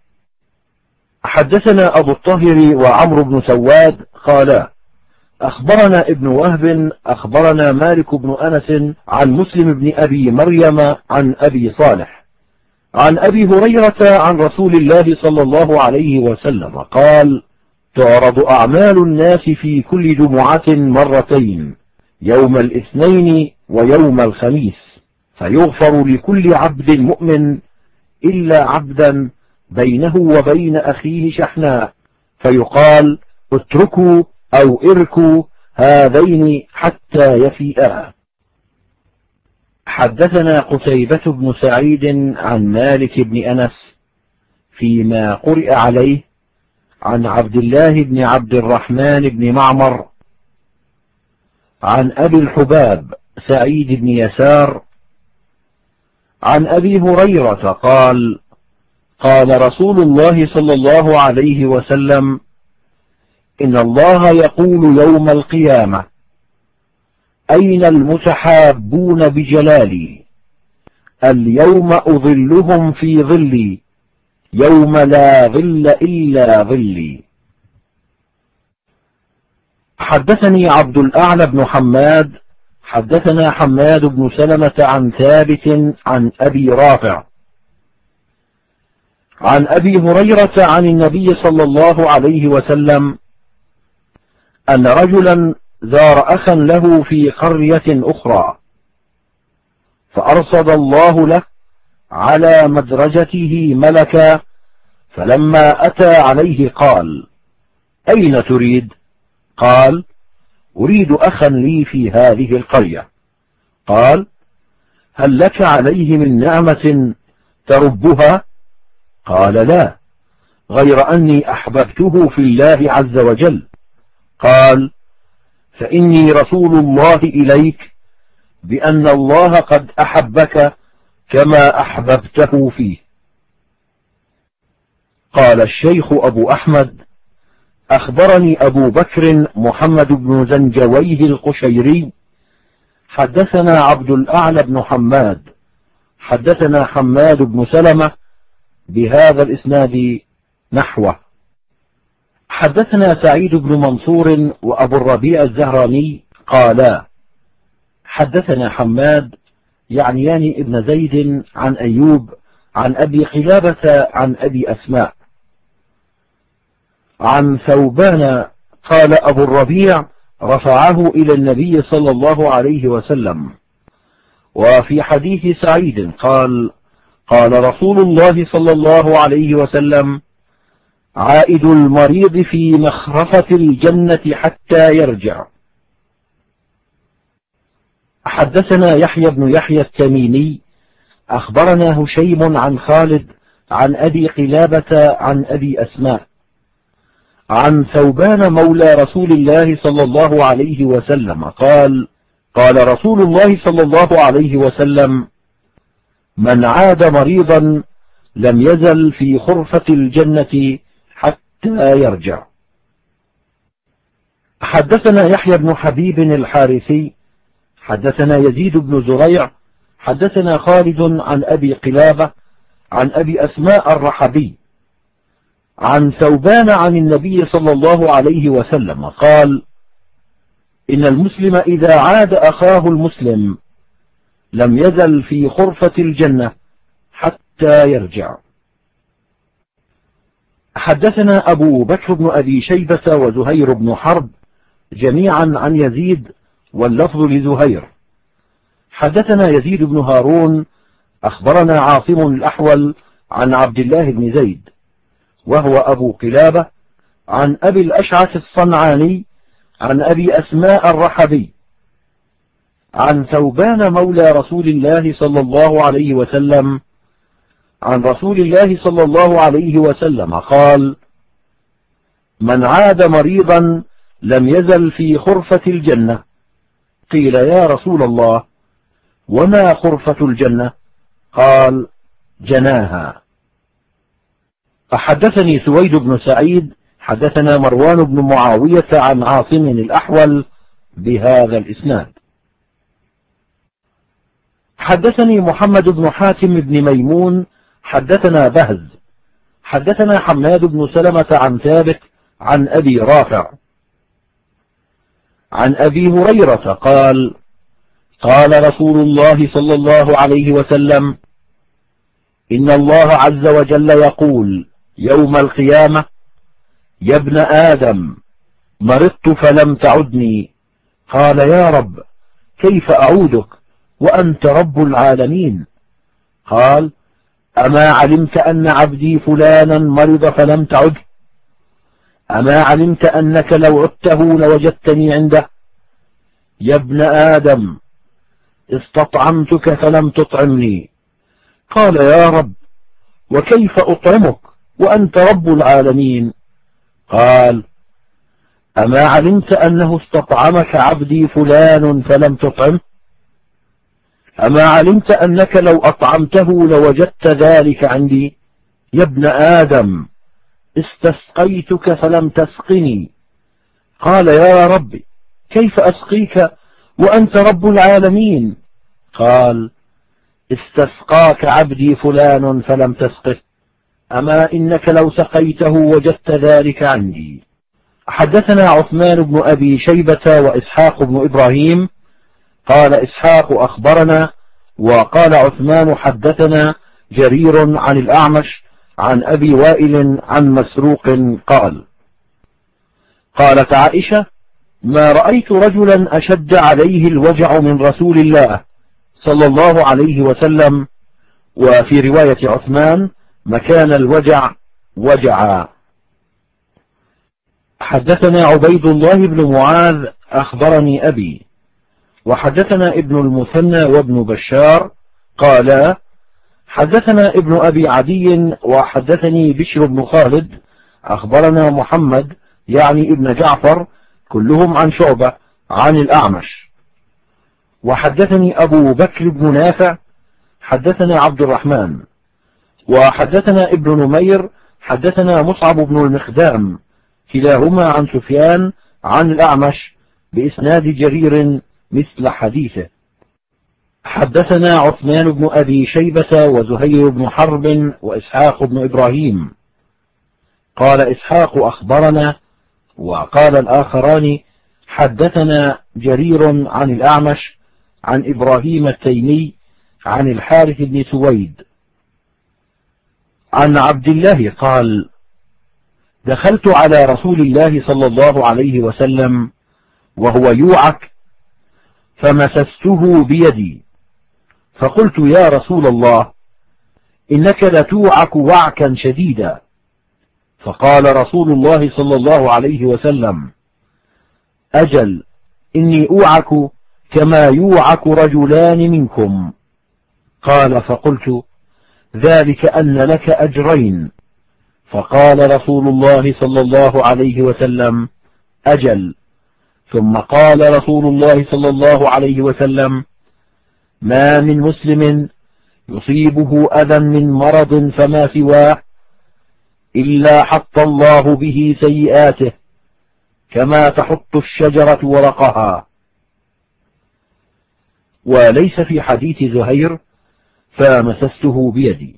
حدثنا أبو الطاهر وعمرو بن سواد قالا: أخبرنا ابن وهب أخبرنا مالك بن أنس عن مسلم بن أبي مريم عن أبي صالح عن أبي هريرة عن رسول الله صلى الله عليه وسلم قال: تعرض أعمال الناس في كل جمعة مرتين، يوم الاثنين ويوم الخميس، فيغفر لكل عبد مؤمن إلا عبدا بينه وبين أخيه شحناء، فيقال: اتركوا أو اركوا هذين حتى يفيئا. حدثنا قتيبة بن سعيد عن مالك بن أنس فيما قرئ عليه عن عبد الله بن عبد الرحمن بن معمر عن أبي الحباب سعيد بن يسار عن أبي هريرة قال: قال رسول الله صلى الله عليه وسلم: إن الله يقول يوم القيامة: أين المتحابون بجلالي؟ اليوم أظلهم في ظلي يوم لا ظل إلا ظلي. حدثني عبد الأعلى بن حماد حدثنا حماد بن سلمة عن ثابت عن أبي رافع عن أبي هريرة عن النبي صلى الله عليه وسلم أن رجلا زار أخا له في قرية أخرى، فأرصد الله له على مدرجته ملكا، فلما أتى عليه قال: أين تريد؟ قال: أريد أخا لي في هذه القرية. قال: هل لك عليه من نعمة تربها؟ قال: لا، غير أني أحببته في الله عز وجل. قال: فإني رسول الله إليك بأن الله قد أحبك كما أحببته فيه. قال الشيخ أبو أحمد: أخبرني أبو بكر محمد بن زنجويه القشيري حدثنا عبد الأعلى بن حماد حدثنا حماد بن سلمة بهذا الإسناد نحوه. حدثنا سعيد بن منصور وأبو الربيع الزهراني قالا: حدثنا حماد يعنيان ابن زيد عن أيوب عن أبي قلابة عن أبي أسماء عن ثوبان قال أبو الربيع: رفعه إلى النبي صلى الله عليه وسلم. وفي حديث سعيد قال: قال رسول الله صلى الله عليه وسلم: عائد المريض في مخرفة الجنة حتى يرجع. حدثنا يحيى بن يحيى التميمي أخبرنا هشيم عن خالد عن أبي قلابة عن أبي أسماء عن ثوبان مولى رسول الله صلى الله عليه وسلم قال: قال رسول الله صلى الله عليه وسلم: من عاد مريضا لم يزل في خرفة الجنة حتى يرجع. حدثنا يحيى بن حبيب الحارثي حدثنا يزيد بن زريع حدثنا خالد عن أبي قلابة عن أبي أسماء الرحبي عن ثوبان عن النبي صلى الله عليه وسلم قال: إن المسلم إذا عاد أخاه المسلم لم يزل في خرفة الجنة حتى يرجع. حدثنا أبو بكر بن أبي شيبة وزهير بن حرب جميعا عن يزيد واللفظ لزهير. حدثنا يزيد بن هارون أخبرنا عاصم الأحول عن عبد الله بن زيد وهو أبو قلابة عن أبي الأشعث الصنعاني عن أبي أسماء الرحبي عن ثوبان مولى رسول الله صلى الله عليه وسلم عن رسول الله صلى الله عليه وسلم قال: من عاد مريضا لم يزل في خرفة الجنة. قيل: يا رسول الله وما خرفة الجنة؟ قال: جناها. فحدثني سويد بن سعيد حدثنا مروان بن معاوية عن عاصم الأحول بهذا الإسناد. حدثني محمد بن حاتم بن ميمون حدثنا بهز حدثنا حماد بن سلمة عن ثابت عن أبي رافع عن أبي هريرة قال: قال رسول الله صلى الله عليه وسلم: إن الله عز وجل يقول يوم القيامة: يا ابن آدم مرضت فلم تعدني. قال: يا رب كيف أعودك وأنت رب العالمين؟ قال: أما علمت أن عبدي فلانا مرض فلم تعده؟ أما علمت أنك لو عدته لوجدتني عنده؟ يا ابن آدم استطعمتك فلم تطعمني. قال: يا رب وكيف أطعمك وأنت رب العالمين؟ قال: أما علمت أنه استطعمك عبدي فلان فلم تطعمه؟ أما علمت أنك لو أطعمته لوجدت ذلك عندي؟ يا ابن آدم استسقيتك فلم تسقني. قال: يا رب كيف أسقيك وأنت رب العالمين؟ قال: استسقاك عبدي فلان فلم تسقه، أما إنك لو سقيته وجدت ذلك عندي. حدثنا عثمان بن أبي شيبة وإسحاق بن إبراهيم قال إسحاق أخبرنا وقال عثمان حدثنا جرير عن الأعمش عن أبي وائل عن مسروق قال: قالت عائشة: ما رأيت رجلا أشد عليه الوجع من رسول الله صلى الله عليه وسلم. وفي رواية عثمان: مكان الوجع وجعا. حدثنا عبيد الله بن معاذ أخبرني أبي وحدثنا ابن المثنى وابن بشار قالا: حدثنا ابن أبي عدي وحدثني بشر بن خالد أخبرنا محمد يعني ابن جعفر كلهم عن شعبة عن الأعمش. وحدثني أبو بكر بن نافع حدثنا عبد الرحمن وحدثنا ابن نمير حدثنا مصعب بن المخدام كلاهما عن سفيان عن الأعمش بإسناد جرير مثل حديثه. حدثنا عثمان بن أبي شيبة وزهير بن حرب وإسحاق بن إبراهيم. قال إسحاق أخبرنا وقال الآخران حدثنا جرير عن الأعمش عن إبراهيم التيمي عن الحارث بن سويد عن عبد الله قال: دخلت على رسول الله صلى الله عليه وسلم وهو يوعك فمسسته بيدي، فقلت: يا رسول الله، إنك لتوعك وعكا شديدا. فقال رسول الله صلى الله عليه وسلم: أجل، إني أوعك كما يوعك رجلان منكم. قال: فقلت: ذلك أن لك أجرين. فقال رسول الله صلى الله عليه وسلم: أجل. ثم قال رسول الله صلى الله عليه وسلم: ما من مسلم يصيبه أذى من مرض فما سواه إلا حط الله به سيئاته كما تحط الشجرة ورقها. وليس في حديث زهير فمسسته بيدي.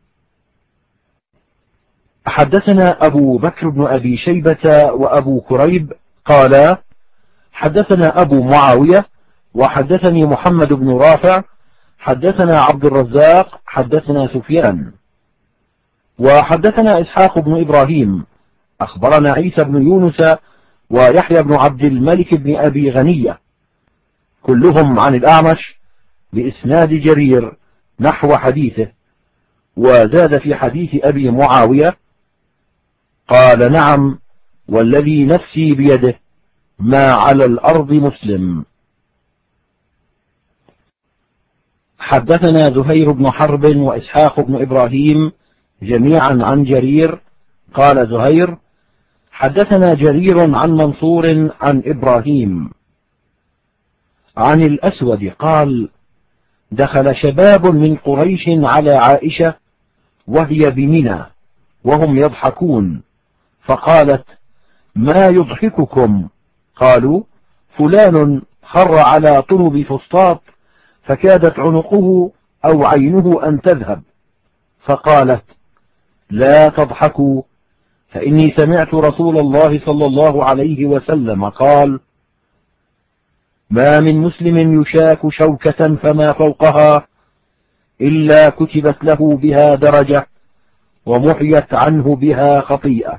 حدثنا أبو بكر بن أبي شيبة وأبو كريب قالا: حدثنا أبو معاوية وحدثني محمد بن رافع حدثنا عبد الرزاق حدثنا سفيان وحدثنا إسحاق بن إبراهيم أخبرنا عيسى بن يونس ويحيى بن عبد الملك بن أبي غنية كلهم عن الأعمش بإسناد جرير نحو حديثه، وزاد في حديث أبي معاوية: قال: نعم، والذي نفسي بيده ما على الأرض مسلم. حدثنا زهير بن حرب وإسحاق بن إبراهيم جميعا عن جرير. قال زهير: حدثنا جرير عن منصور عن إبراهيم عن الأسود قال: دخل شباب من قريش على عائشة وهي بمنى وهم يضحكون، فقالت: ما يضحككم؟ قالوا: فلان خر على طلب فسطاط فكادت عنقه أو عينه أن تذهب. فقالت: لا تضحكوا، فإني سمعت رسول الله صلى الله عليه وسلم قال: ما من مسلم يشاك شوكة فما فوقها إلا كتبت له بها درجة ومحيت عنه بها خطيئة.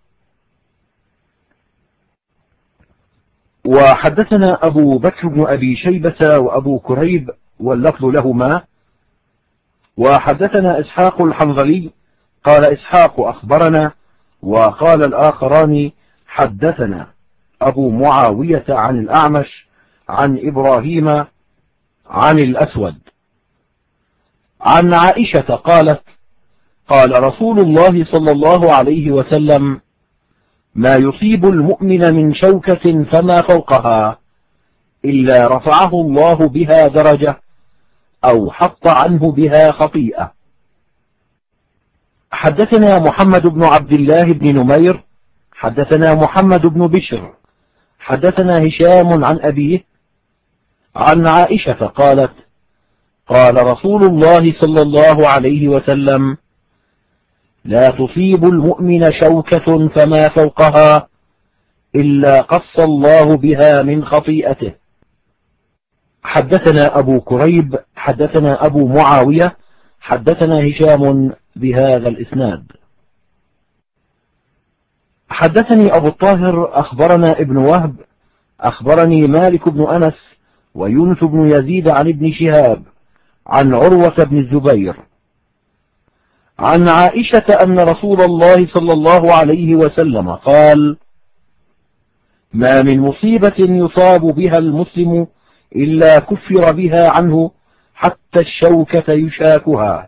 وحدثنا أبو بكر بن أبي شيبة وأبو كريب واللفظ لهما. وحدثنا إسحاق الحنظلي قال إسحاق أخبرنا، وقال الآخران حدثنا أبو معاوية عن الأعمش عن إبراهيم عن الأسود عن عائشة قالت: قال رسول الله صلى الله عليه وسلم: ما يصيب المؤمن من شوكة فما فوقها إلا رفعه الله بها درجة أو حط عنه بها خطيئة. حدثنا محمد بن عبد الله بن نمير حدثنا محمد بن بشر حدثنا هشام عن أبيه عن عائشة قالت: قال رسول الله صلى الله عليه وسلم: لا تصيب المؤمن شوكة فما فوقها إلا قص الله بها من خطيئته. حدثنا أبو كريب حدثنا أبو معاوية حدثنا هشام بهذا الإسناد. حدثني أبو الطاهر أخبرنا ابن وهب أخبرني مالك بن أنس ويونس بن يزيد عن ابن شهاب عن عروة بن الزبير عن عائشة أن رسول الله صلى الله عليه وسلم قال: ما من مصيبة يصاب بها المسلم إلا كفر بها عنه حتى الشوكة يشاكها.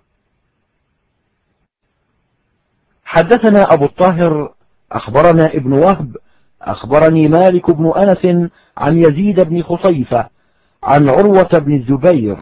حدثنا أبو الطاهر أخبرنا ابن وهب أخبرني مالك بن أنس عن يزيد بن خصيفة عن عروة بن الزبير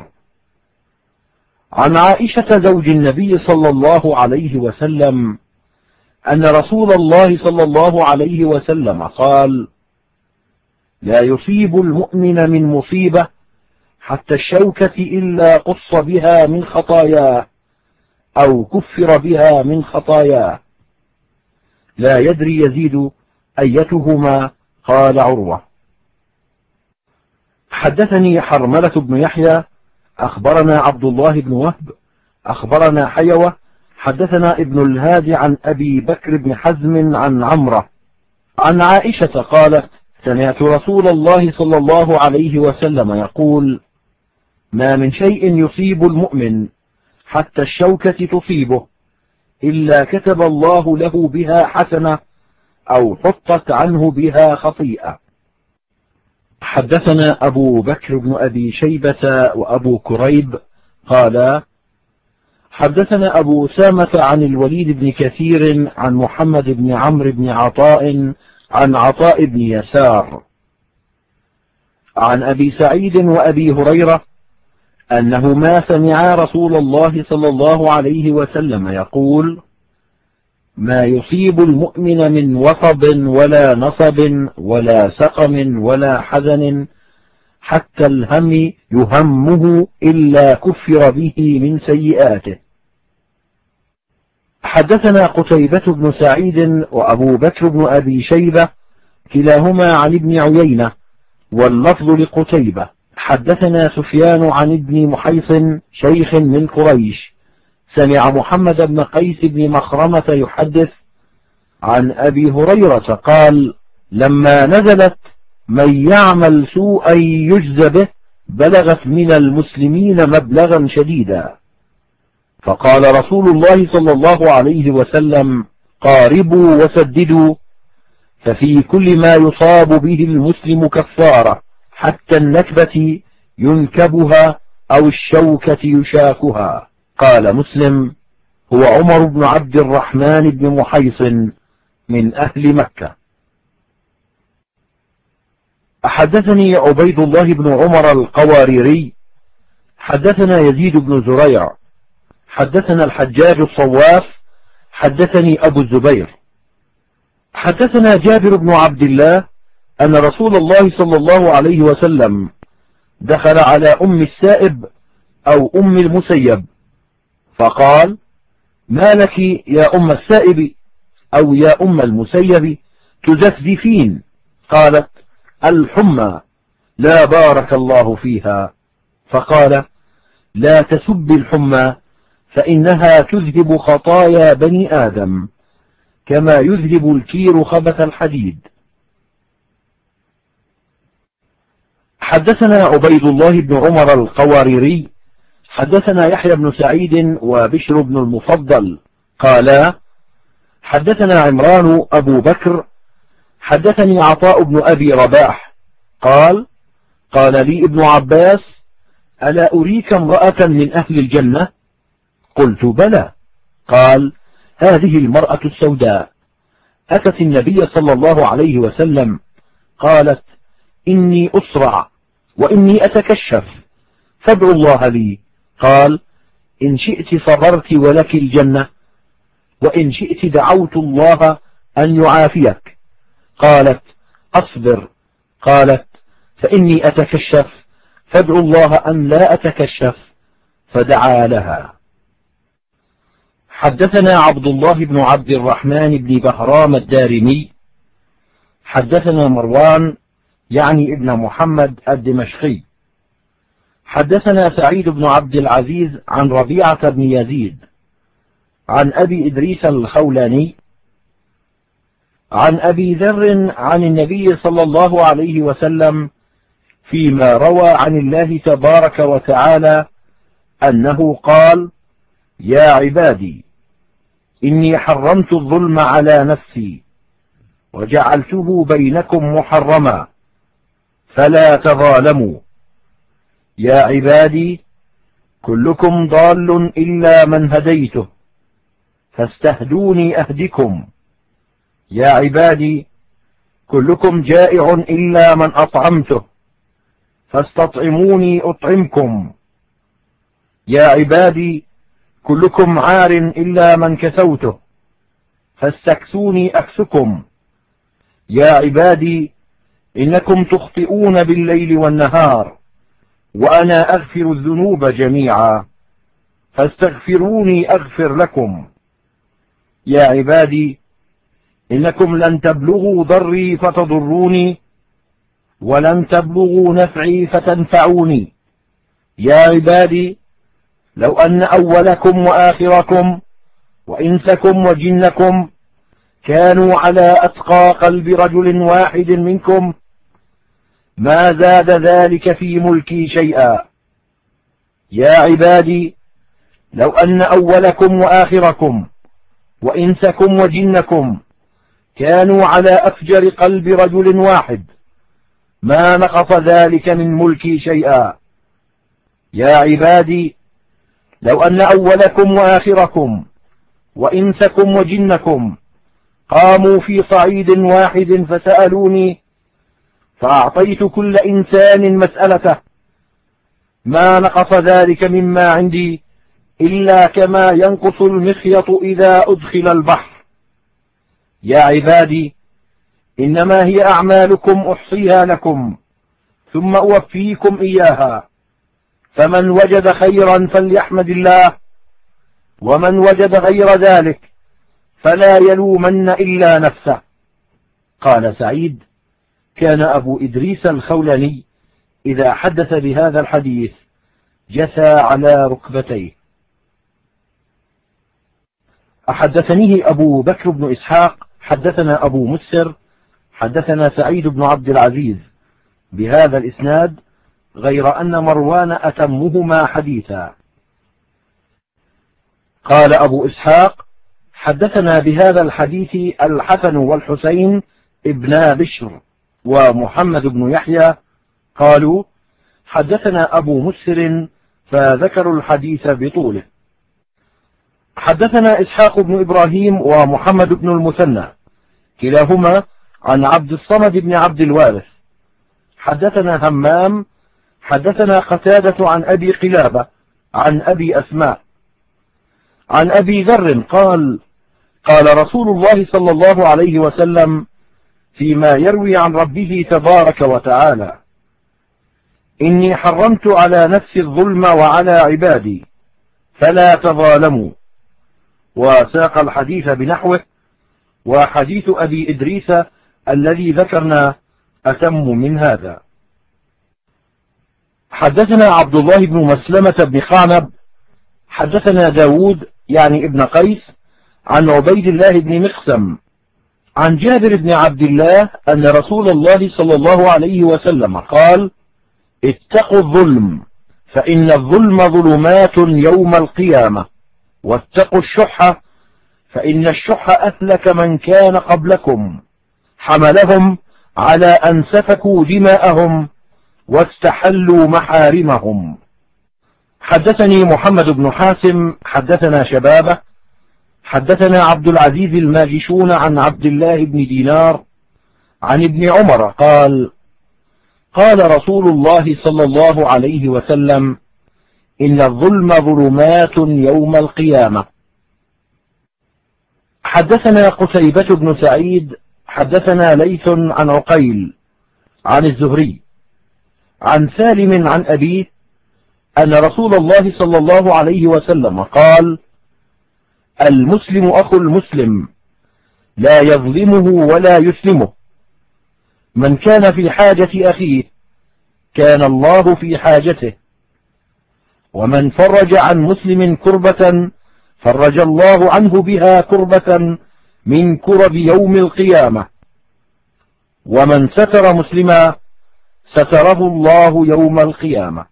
عن عائشة زوج النبي صلى الله عليه وسلم أن رسول الله صلى الله عليه وسلم قال: لا يصيب المؤمن من مصيبة حتى الشوكة إلا قص بها من خطاياه أو كفر بها من خطاياه. لا يدري يزيد أيتهما. قال عروة. حدثني حرملة بن يحيى أخبرنا عبد الله بن وهب أخبرنا حيوة حدثنا ابن الهادي عن أبي بكر بن حزم عن عمرة عن عائشة قالت: سمعت رسول الله صلى الله عليه وسلم يقول: ما من شيء يصيب المؤمن حتى الشوكة تصيبه إلا كتب الله له بها حسنة أو حطت عنه بها خطيئة. حدثنا أبو بكر بن أبي شيبة وأبو كريب قال: حدثنا أبو سامة عن الوليد بن كثير عن محمد بن عمرو بن عطاء عن عطاء بن يسار عن أبي سعيد وأبي هريرة أنهما سمعا رسول الله صلى الله عليه وسلم يقول: ما يصيب المؤمن من وصب ولا نصب ولا سقم ولا حزن حتى الهم يهمه إلا كفر به من سيئاته. حدثنا قتيبة بن سعيد وأبو بكر بن أبي شيبة كلاهما عن ابن عيينة واللفظ لقتيبة. حدثنا سفيان عن ابن محيص شيخ من قريش سمع محمد بن قيس بن مخرمة يحدث عن أبي هريرة قال: لما نزلت من يعمل سوءا يجز به بلغت من المسلمين مبلغا شديدا، فقال رسول الله صلى الله عليه وسلم: قاربوا وسددوا، ففي كل ما يصاب به المسلم كفارة حتى النكبة ينكبها أو الشوكة يشاكها. قال مسلم: هو عمر بن عبد الرحمن بن محيص من أهل مكة. حدثني عبيد الله بن عمر القواريري حدثنا يزيد بن زريع حدثنا الحجاج الصواف حدثني أبو الزبير حدثنا جابر بن عبد الله أن رسول الله صلى الله عليه وسلم دخل على أم السائب أو أم المسيب فقال: ما لك يا أم السائب أو يا أم المسيب تزفزفين؟ قالت: الحمى، لا بارك الله فيها. فقال: لا تسب الحمى فإنها تذهب خطايا بني آدم كما يذهب الكير خبث الحديد. حدثنا عبيد الله بن عمر القواريري حدثنا يحيى بن سعيد وبشر بن المفضل قالا: حدثنا عمران أبو بكر حدثني عطاء بن أبي رباح قال: قال لي ابن عباس: ألا أريك امرأة من أهل الجنة؟ قلت: بلى. قال: هذه المرأة السوداء أتت النبي صلى الله عليه وسلم قالت: إني أسرع وإني أتكشف فادعوا الله لي. قال: إن شئت صبرت ولك الجنة، وإن شئت دعوت الله أن يعافيك. قالت: أصبر. قالت: فإني أتكشف فادعوا الله أن لا أتكشف، فدعا لها. حدثنا عبد الله بن عبد الرحمن بن بهرام الدارمي حدثنا مروان يعني ابن محمد الدمشقي حدثنا سعيد بن عبد العزيز عن ربيعة بن يزيد عن أبي إدريس الخولاني عن أبي ذر عن النبي صلى الله عليه وسلم فيما روى عن الله تبارك وتعالى أنه قال: يا عبادي إني حرمت الظلم على نفسي وجعلته بينكم محرما فلا تظالموا. يا عبادي كلكم ضال إلا من هديته فاستهدوني أهدكم. يا عبادي كلكم جائع إلا من أطعمته فاستطعموني أطعمكم. يا عبادي كلكم عار إلا من كسوته فاستكسوني أكسكم. يا عبادي إنكم تخطئون بالليل والنهار وأنا أغفر الذنوب جميعا فاستغفروني أغفر لكم. يا عبادي إنكم لن تبلغوا ضري فتضروني ولن تبلغوا نفعي فتنفعوني. يا عبادي لو أن أولكم وآخركم وإنسكم وجنكم كانوا على أتقى قلب رجل واحد منكم ما زاد ذلك في ملكي شيئا. يا عبادي لو أن أولكم وآخركم وإنسكم وجنكم كانوا على أفجر قلب رجل واحد ما نقص ذلك من ملكي شيئا. يا عبادي لو أن أولكم وآخركم وإنسكم وجنكم قاموا في صعيد واحد فسألوني فأعطيت كل إنسان مسألته ما نقص ذلك مما عندي إلا كما ينقص المخيط إذا أدخل البحر. يا عبادي إنما هي أعمالكم أحصيها لكم ثم أوفيكم إياها، فمن وجد خيرا فليحمد الله، ومن وجد غير ذلك فلا يلومن إلا نفسه. قال سعيد: كان أبو إدريس الخولاني إذا حدث بهذا الحديث جثى على ركبتيه. أحدثنيه أبو بكر بن إسحاق حدثنا أبو مسر حدثنا سعيد بن عبد العزيز بهذا الإسناد، غير أن مروان أتمهما حديثا. قال أبو إسحاق: حدثنا بهذا الحديث الحسن والحسين ابنا بشر ومحمد بن يحيى قالوا: حدثنا أبو مسر، فذكروا الحديث بطوله. حدثنا إسحاق بن إبراهيم ومحمد بن المثنى كلاهما عن عبد الصمد بن عبد الوارث. حدثنا همام حدثنا قتادة عن أبي قلابة عن أبي أسماء عن أبي ذر قال: قال رسول الله صلى الله عليه وسلم فيما يروي عن ربه تبارك وتعالى: إني حرمت على نفسي الظلم وعلى عبادي فلا تظالموا. وساق الحديث بنحوه، وحديث أبي إدريس الذي ذكرنا أتم من هذا. حدثنا عبد الله بن مسلمة بن خعنب حدثنا داود يعني ابن قيس عن عبيد الله بن مقسم عن جابر بن عبد الله أن رسول الله صلى الله عليه وسلم قال: اتقوا الظلم فإن الظلم ظلمات يوم القيامة، واتقوا الشح فإن الشح أهلك من كان قبلكم، حملهم على أن سفكوا دماءهم واستحلوا محارمهم. حدثني محمد بن حاتم حدثنا شبابه حدثنا عبد العزيز الماجشون عن عبد الله بن دينار عن ابن عمر قال: قال رسول الله صلى الله عليه وسلم: إن الظلم ظلمات يوم القيامة. حدثنا قتيبة بن سعيد حدثنا ليث عن عقيل عن الزهري عن سالم عن أبيه أن رسول الله صلى الله عليه وسلم قال: المسلم أخو المسلم لا يظلمه ولا يسلمه، من كان في حاجة أخيه كان الله في حاجته، ومن فرج عن مسلم كربة فرج الله عنه بها كربة من كرب يوم القيامة، ومن ستر مسلما ستره الله يوم القيامة.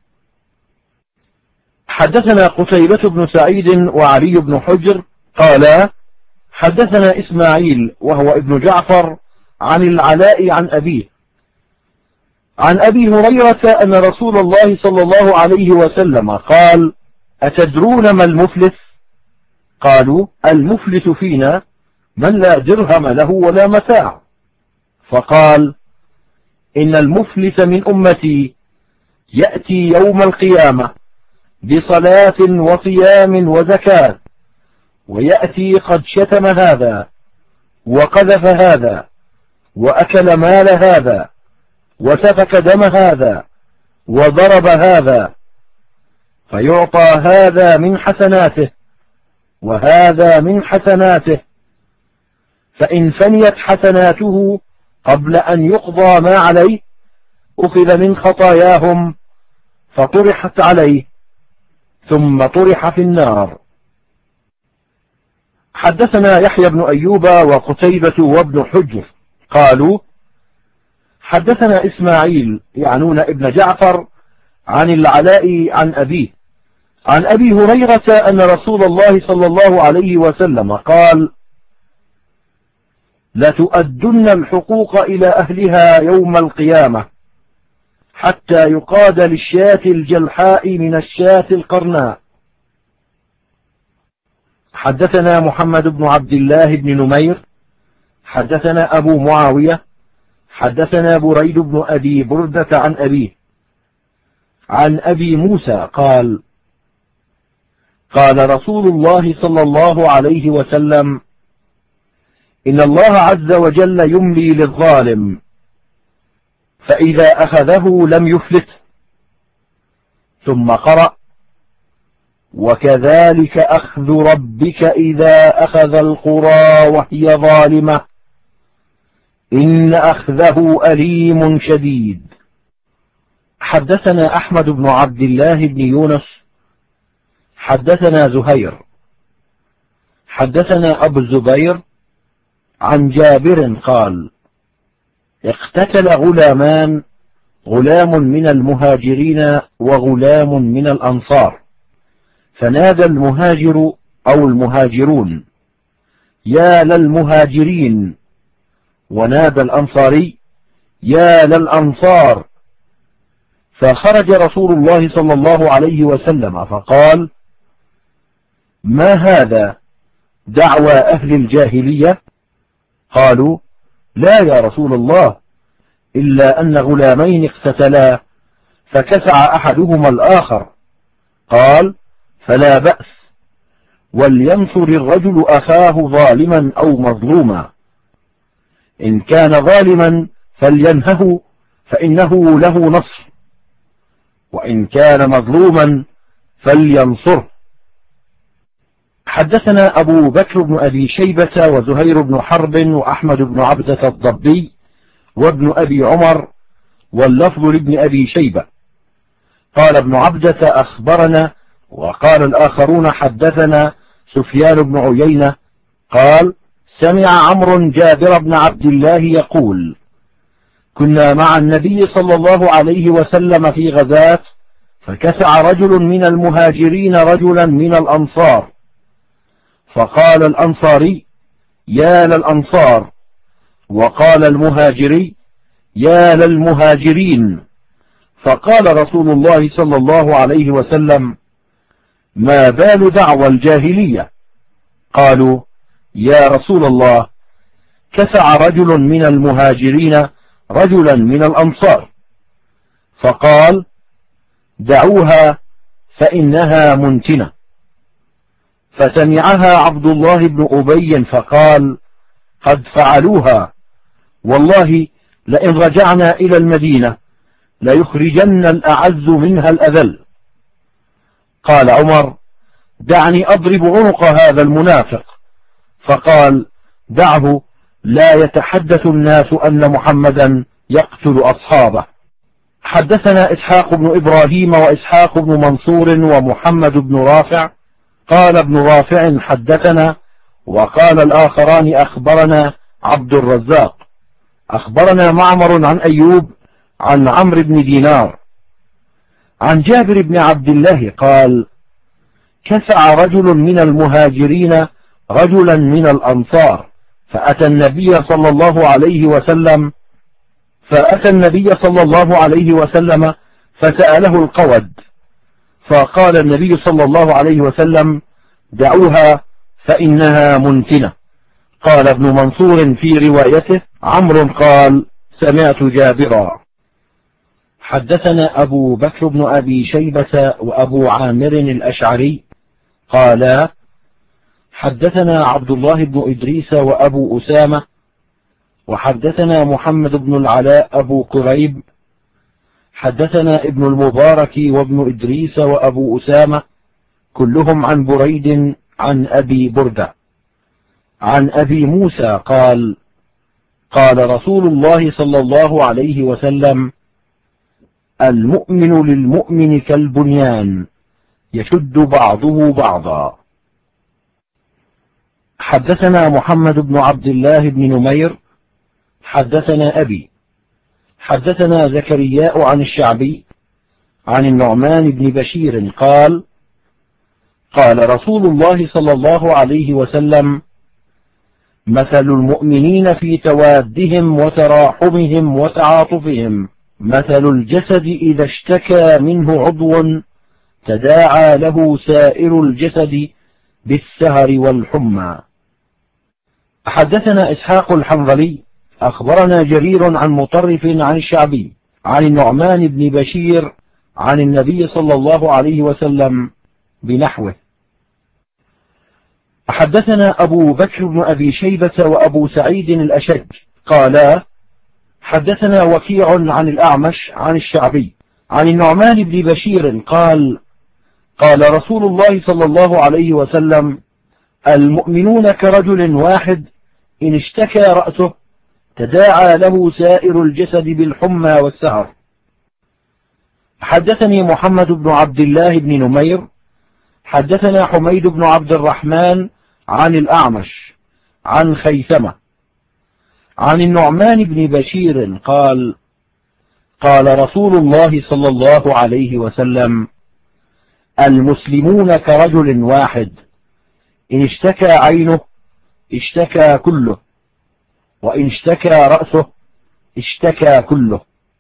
حدثنا قتيبة بن سعيد وعلي بن حجر قال: حدثنا إسماعيل وهو ابن جعفر عن العلاء عن أبيه عن أبي هريرة أن رسول الله صلى الله عليه وسلم قال: أتدرون ما المفلس؟ قالوا: المفلس فينا من لا درهم له ولا متاع. فقال: إن المفلس من أمتي يأتي يوم القيامة بصلاة وصيام وزكاة، ويأتي قد شتم هذا وقذف هذا وأكل مال هذا وسفك دم هذا وضرب هذا، فيعطى هذا من حسناته وهذا من حسناته، فإن فنيت حسناته قبل أن يقضى ما عليه أخذ من خطاياهم فطرحت عليه ثم طرح في النار. حدثنا يحيى بن أيوب وقتيبة وابن حجر قالوا حدثنا إسماعيل يعنون ابن جعفر عن العلاء عن أبيه عن أبي هريرة أن رسول الله صلى الله عليه وسلم قال لتؤدن الحقوق إلى أهلها يوم القيامة حتى يقاد للشاة الجلحاء من الشاة القرناء. حدثنا محمد بن عبد الله بن نمير حدثنا أبو معاوية حدثنا بريد بن أبي بردة عن أبيه عن أبي موسى قال قال رسول الله صلى الله عليه وسلم إن الله عز وجل يملي للظالم فإذا أخذه لم يفلته. ثم قرأ وكذلك أخذ ربك إذا أخذ القرى وهي ظالمة إن أخذه أليم شديد. حدثنا أحمد بن عبد الله بن يونس حدثنا زهير حدثنا أبو الزبير عن جابر قال اقتتل غلامان غلام من المهاجرين وغلام من الأنصار فنادى المهاجر أو المهاجرون يا للمهاجرين ونادى الأنصاري يا للأنصار فخرج رسول الله صلى الله عليه وسلم فقال ما هذا دعوى أهل الجاهلية؟ قالوا لا يا رسول الله إلا أن غلامين اقتتلا فكسع أحدهما الآخر. قال فلا بأس ولينصر الرجل أخاه ظالما أو مظلوما إن كان ظالما فلينهه فإنه له نصر وإن كان مظلوما فلينصره. حدثنا أبو بكر بن أبي شيبة وزهير بن حرب وأحمد بن عبدة الضبي وابن أبي عمر واللفظ لابن أبي شيبة قال ابن عبدة أخبرنا وقال الآخرون حدثنا سفيان بن عيينة قال سمع عمرو جابر بن عبد الله يقول كنا مع النبي صلى الله عليه وسلم في غزاة فكسع رجل من المهاجرين رجلا من الأنصار فقال الأنصاري يا للأنصار وقال المهاجري يا للمهاجرين فقال رسول الله صلى الله عليه وسلم ما بال دعوى الجاهلية؟ قالوا يا رسول الله كسع رجل من المهاجرين رجلا من الأنصار فقال دعوها فإنها منتنة. فسمعها عبد الله بن أبي فقال قد فعلوها والله لئن رجعنا إلى المدينة ليخرجن الأعز منها الأذل. قال عمر دعني أضرب عنق هذا المنافق فقال دعه لا يتحدث الناس أن محمدا يقتل أصحابه. حدثنا إسحاق بن إبراهيم وإسحاق بن منصور ومحمد بن رافع قال ابن رافع حدثنا وقال الآخران أخبرنا عبد الرزاق أخبرنا معمر عن أيوب عن عمرو بن دينار عن جابر بن عبد الله قال كسع رجل من المهاجرين رجلا من الأنصار فأتى النبي صلى الله عليه وسلم فسأله القود فقال النبي صلى الله عليه وسلم دعوها فإنها منتنة. قال ابن منصور في روايته عمرو قال سمعت جابرا. حدثنا أبو بكر بن أبي شيبة وأبو عامر الأشعري قالا حدثنا عبد الله بن إدريس وأبو أسامة وحدثنا محمد بن العلاء أبو قريب حدثنا ابن المبارك وابن إدريس وأبو أسامة كلهم عن بريد عن أبي بردة عن أبي موسى قال قال رسول الله صلى الله عليه وسلم المؤمن للمؤمن كالبنيان يشد بعضه بعضا. حدثنا محمد بن عبد الله بن نمير حدثنا أبي حدثنا زكرياء عن الشعبي عن النعمان بن بشير قال قال رسول الله صلى الله عليه وسلم مثل المؤمنين في توادهم وتراحمهم وتعاطفهم مثل الجسد إذا اشتكى منه عضو تداعى له سائر الجسد بالسهر والحمى. حدثنا إسحاق الحنظلي أخبرنا جرير عن مطرف عن الشعبي عن النعمان بن بشير عن النبي صلى الله عليه وسلم بنحوه. حدثنا أبو بكر بن أبي شيبة وأبو سعيد الأشج قالا حدثنا وكيع عن الأعمش عن الشعبي عن النعمان بن بشير قال قال رسول الله صلى الله عليه وسلم المؤمنون كرجل واحد إن اشتكى رأسه تداعى له سائر الجسد بالحمى والسهر. حدثني محمد بن عبد الله بن نمير حدثنا حميد بن عبد الرحمن عن الأعمش عن خيثمة عن النعمان بن بشير قال قال رسول الله صلى الله عليه وسلم المسلمون كرجل واحد إن اشتكى عينه اشتكى كله وإن اشتكى رأسه اشتكى كله.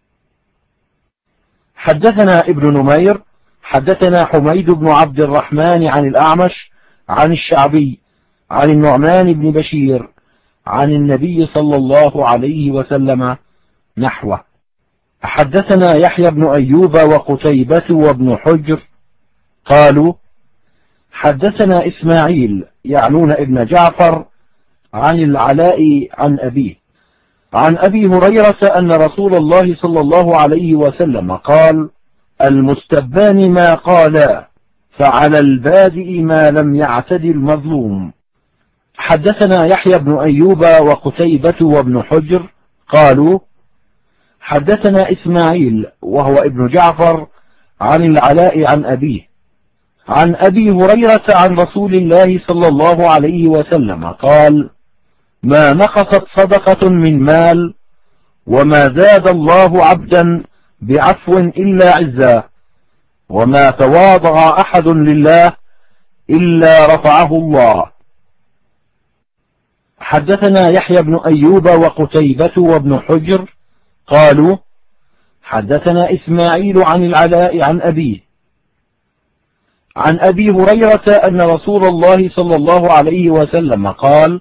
حدثنا ابن نمير حدثنا حميد بن عبد الرحمن عن الأعمش عن الشعبي عن النعمان بن بشير عن النبي صلى الله عليه وسلم نحوه. حدثنا يحيى بن أيوب وقتيبة وابن حجر قالوا حدثنا إسماعيل يعنون ابن جعفر عن العلاء عن أبيه عن أبي هريرة أن رسول الله صلى الله عليه وسلم قال المستبان ما قالا فعلى البادئ ما لم يعتد المظلوم. حدثنا يحيى بن أيوب وقتيبة وابن حجر قالوا حدثنا إسماعيل وهو ابن جعفر عن العلاء عن أبيه عن أبي هريرة عن رسول الله صلى الله عليه وسلم قال ما نقصت صدقة من مال وما زاد الله عبدا بعفو إلا عزا وما تواضع أحد لله إلا رفعه الله. حدثنا يحيى بن أيوب وقتيبة وابن حجر قالوا حدثنا إسماعيل عن العلاء عن أبيه عن أبي هريرة أن رسول الله صلى الله عليه وسلم قال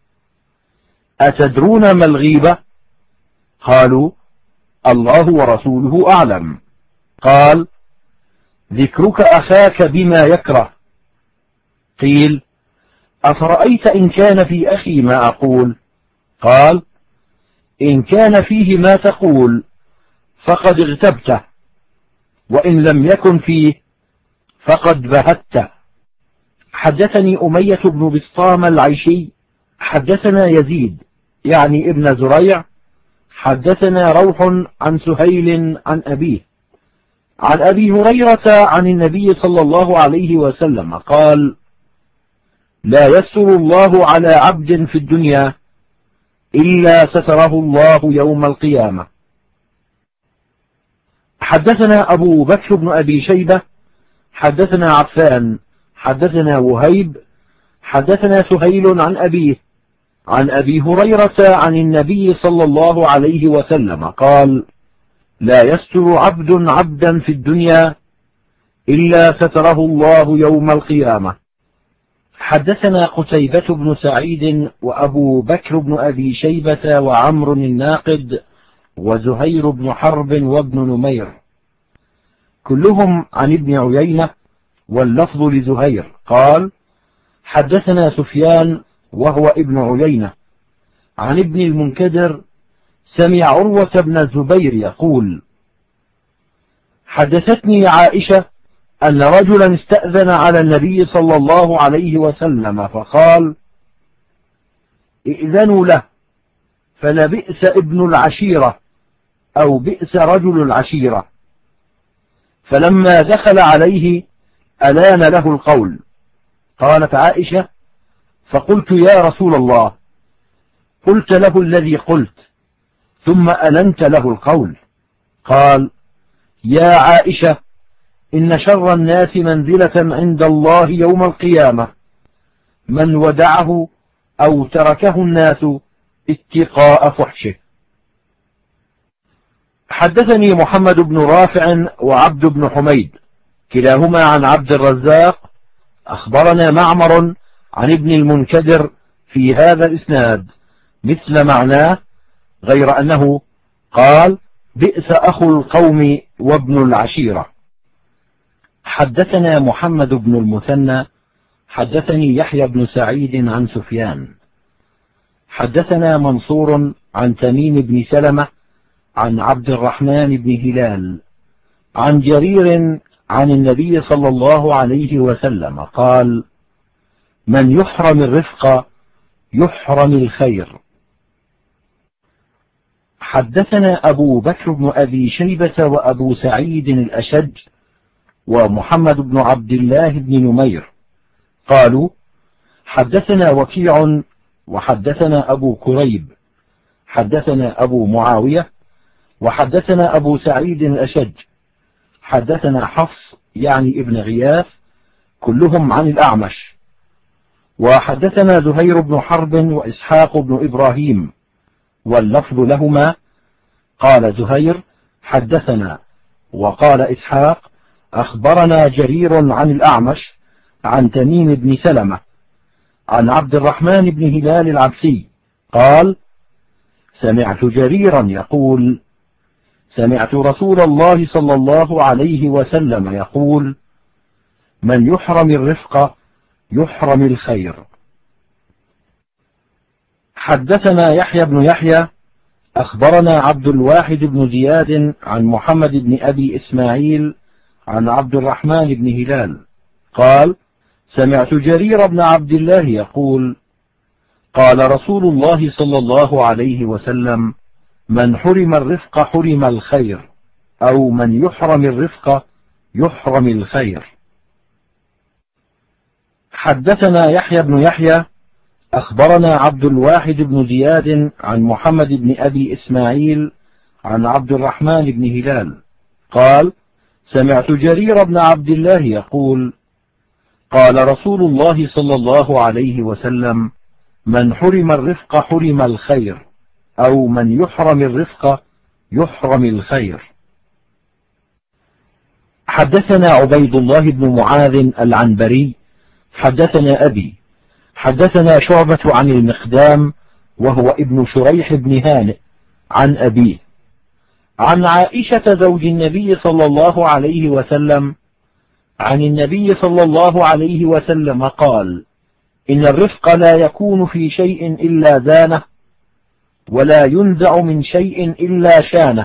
أتدرون ما الغيبة؟ قالوا الله ورسوله أعلم. قال ذكرك أخاك بما يكره. قيل أفرأيت إن كان في أخي ما أقول؟ قال إن كان فيه ما تقول فقد اغتبته وإن لم يكن فيه فقد بهته. حدثني أمية بن بسطام العيشي حدثنا يزيد يعني ابن زريع حدثنا روح عن سهيل عن أبيه عن أبي هريرة عن النبي صلى الله عليه وسلم قال لا يستر الله على عبد في الدنيا إلا ستره الله يوم القيامة. حدثنا أبو بكر بن أبي شيبة حدثنا عفان حدثنا وهيب حدثنا سهيل عن أبيه عن أبي هريرة عن النبي صلى الله عليه وسلم قال لا يستر عبد عبدا في الدنيا إلا ستره الله يوم القيامة. حدثنا قتيبة بن سعيد وأبو بكر بن أبي شيبة وعمر الناقد وزهير بن حرب وابن نمير كلهم عن ابن عيينة واللفظ لزهير قال حدثنا سفيان وهو ابن عيينة عن ابن المنكدر سمع عروة بن الزبير يقول حدثتني عائشة أن رجلا استأذن على النبي صلى الله عليه وسلم فقال ائذنوا له فلبئس ابن العشيرة أو بئس رجل العشيرة. فلما دخل عليه ألان له القول. قالت عائشة فقلت يا رسول الله، قلت له الذي قلت ثم ألنت له القول. قال: يا عائشة، إن شر الناس منزلة عند الله يوم القيامة من ودعه أو تركه الناس اتقاء فحشه. حدثني محمد بن رافع وعبد بن حميد كلاهما عن عبد الرزاق أخبرنا معمر عن ابن المنكدر في هذا الإسناد مثل معناه، غير أنه قال: بئس أخو القوم وابن العشيرة. حدثنا محمد بن المثنى حدثني يحيى بن سعيد عن سفيان حدثنا منصور عن تميم بن سلمة عن عبد الرحمن بن هلال عن جرير عن النبي صلى الله عليه وسلم قال: من يحرم الرفق يحرم الخير. حدثنا أبو بكر بن أبي شيبة وأبو سعيد الأشج ومحمد بن عبد الله بن نمير قالوا: حدثنا وكيع وحدثنا أبو كريب حدثنا أبو معاوية وحدثنا أبو سعيد الأشج حدثنا حفص يعني ابن غياث كلهم عن الأعمش، وحدثنا زهير بن حرب وإسحاق بن إبراهيم واللفظ لهما. قال زهير: حدثنا، وقال إسحاق: أخبرنا جرير عن الأعمش عن تميم بن سلمة عن عبد الرحمن بن هلال العبسي قال: سمعت جريرا يقول: سمعت رسول الله صلى الله عليه وسلم يقول: من يحرم الرفق يحرم الخير. حدثنا يحيى بن يحيى أخبرنا عبد الواحد بن زياد عن محمد بن أبي إسماعيل عن عبد الرحمن بن هلال قال: سمعت جرير بن عبد الله يقول: قال رسول الله صلى الله عليه وسلم: من حرم الرفق حرم الخير، أو من يحرم الرفق يحرم الخير. حدثنا يحيى بن يحيى أخبرنا عبد الواحد بن زياد عن محمد بن أبي إسماعيل عن عبد الرحمن بن هلال قال: سمعت جرير بن عبد الله يقول: قال رسول الله صلى الله عليه وسلم: من حرم الرفق حرم الخير، أو من يحرم الرفق يحرم الخير. حدثنا عبيد الله بن معاذ العنبري حدثنا أبي حدثنا شعبة عن المقدام وهو ابن شريح بن هانئ عن أبيه عن عائشة زوج النبي صلى الله عليه وسلم عن النبي صلى الله عليه وسلم قال: إن الرفق لا يكون في شيء إلا زانه، ولا ينزع من شيء إلا شانه.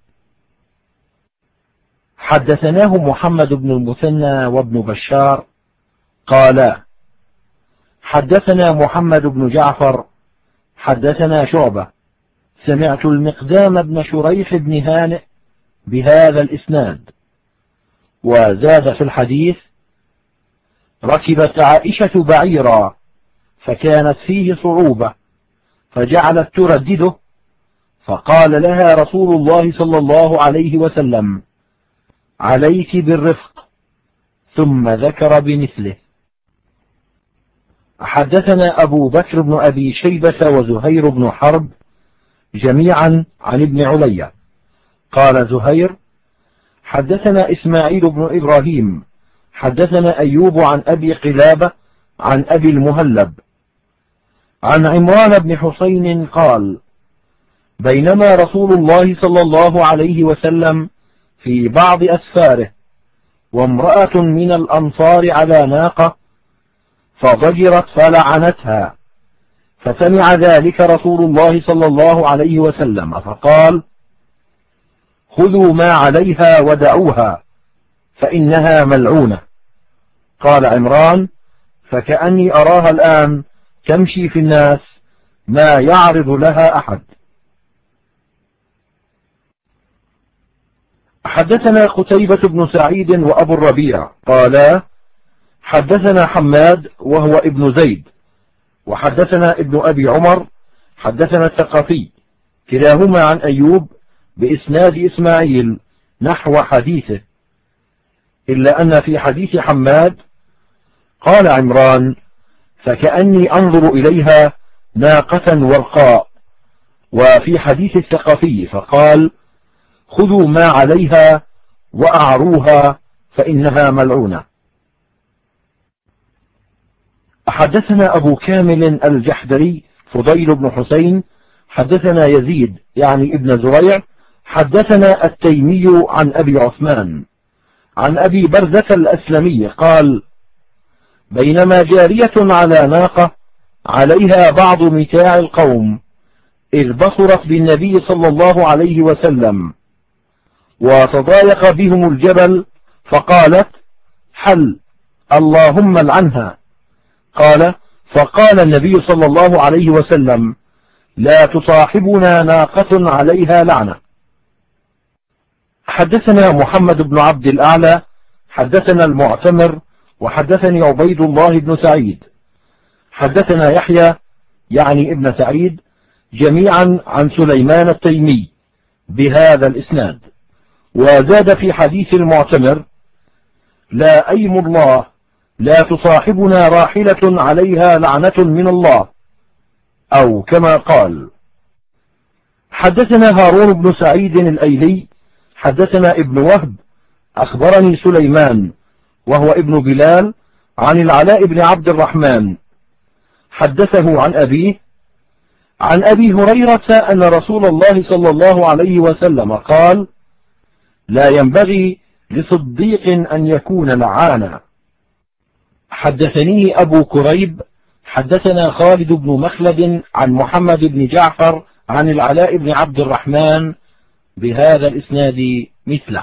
حدثناه محمد بن المثنى وابن بشار قالا: حدثنا محمد بن جعفر حدثنا شعبة سمعت المقدام بن شريح بن هانئ بهذا الإسناد. وزاد في الحديث: ركبت عائشة بعيرا فكانت فيه صعوبة فجعلت تردده، فقال لها رسول الله صلى الله عليه وسلم: عليك بالرفق، ثم ذكر بمثله. حدثنا أبو بكر بن أبي شيبة وزهير بن حرب جميعا عن ابن علي قال زهير: حدثنا إسماعيل بن إبراهيم حدثنا أيوب عن أبي قلابة عن أبي المهلب عن عمران بن حسين قال: بينما رسول الله صلى الله عليه وسلم في بعض أسفاره وامرأة من الأنصار على ناقة فضجرت فلعنتها، فسمع ذلك رسول الله صلى الله عليه وسلم فقال: خذوا ما عليها ودعوها فإنها ملعونة. قال عمران: فكأني أراها الآن تمشي في الناس ما يعرض لها أحد. حدثنا قتيبة بن سعيد وأبو الربيع قالا: حدثنا حماد وهو ابن زيد وحدثنا ابن أبي عمر حدثنا الثقفي كلاهما عن أيوب بإسناد إسماعيل نحو حديثه، إلا أن في حديث حماد قال عمران: فكأني أنظر إليها ناقة ورقاء. وفي حديث الثقفي فقال: خذوا ما عليها وأعروها فإنها ملعونة. حدثنا أبو كامل الجحدري فضيل بن حسين حدثنا يزيد يعني ابن زريع حدثنا التيمي عن أبي عثمان عن أبي بردة الأسلمي قال: بينما جارية على ناقة عليها بعض متاع القوم إذ بصرت بالنبي صلى الله عليه وسلم وتضايق بهم الجبل فقالت: حل اللهم لعنها. قال: فقال النبي صلى الله عليه وسلم: لا تصاحبنا ناقة عليها لعنة. حدثنا محمد بن عبد الأعلى حدثنا المعتمر وحدثني عبيد الله بن سعيد حدثنا يحيى يعني ابن سعيد جميعا عن سليمان التيمي بهذا الإسناد، وزاد في حديث المعتمر: لا أيم الله لا تصاحبنا راحلة عليها لعنة من الله، أو كما قال. حدثنا هارون بن سعيد الأيلي حدثنا ابن وهب أخبرني سليمان وهو ابن بلال عن العلاء بن عبد الرحمن حدثه عن أبيه عن أبي هريرة أن رسول الله صلى الله عليه وسلم قال: لا ينبغي لصديق أن يكون لعانا. حدثني أبو كريب حدثنا خالد بن مخلد عن محمد بن جعفر عن العلاء بن عبد الرحمن بهذا الإسناد مثله.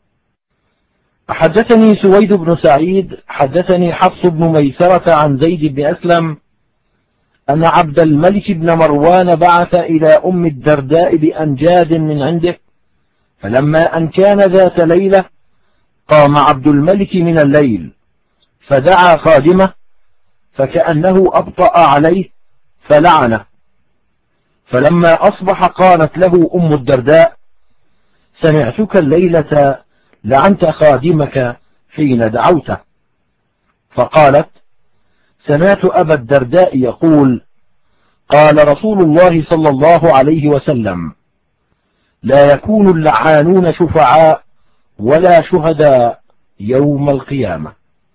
حدثني سويد بن سعيد حدثني حفص بن ميسرة عن زيد بن أسلم أن عبد الملك بن مروان بعث إلى أم الدرداء بأنجاد من عنده، فلما أن كان ذات ليلة قام عبد الملك من الليل فدعا خادمه فكأنه أبطأ عليه فلعنه، فلما أصبح قالت له أم الدرداء: سمعتك الليلة لعنت خادمك حين دعوته. فقالت: سمعت أبا الدرداء يقول: قال رسول الله صلى الله عليه وسلم: لا يكون اللعانون شفعاء ولا شهداء يوم القيامة.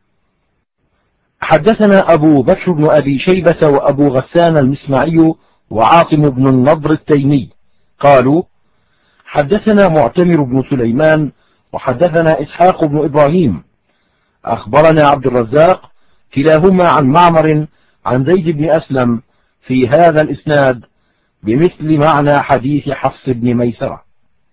حدثنا أبو بكر بن أبي شيبة وأبو غسان المسمعي وعاصم بن النضر التيمي قالوا: حدثنا معتمر بن سليمان وحدثنا إسحاق بن إبراهيم أخبرنا عبد الرزاق كلاهما عن معمر عن زيد بن أسلم في هذا الإسناد بمثل معنى حديث حفص بن ميسرة.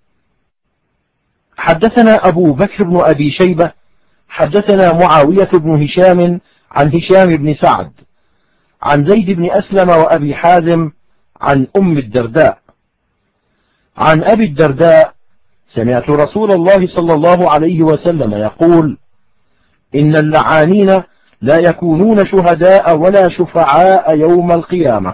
حدثنا أبو بكر بن أبي شيبة حدثنا معاوية بن هشام عن هشام بن سعد عن زيد بن أسلم وأبي حازم عن أم الدرداء عن أبي الدرداء: سمعت رسول الله صلى الله عليه وسلم يقول: إن اللعانين لا يكونون شهداء ولا شفعاء يوم القيامة.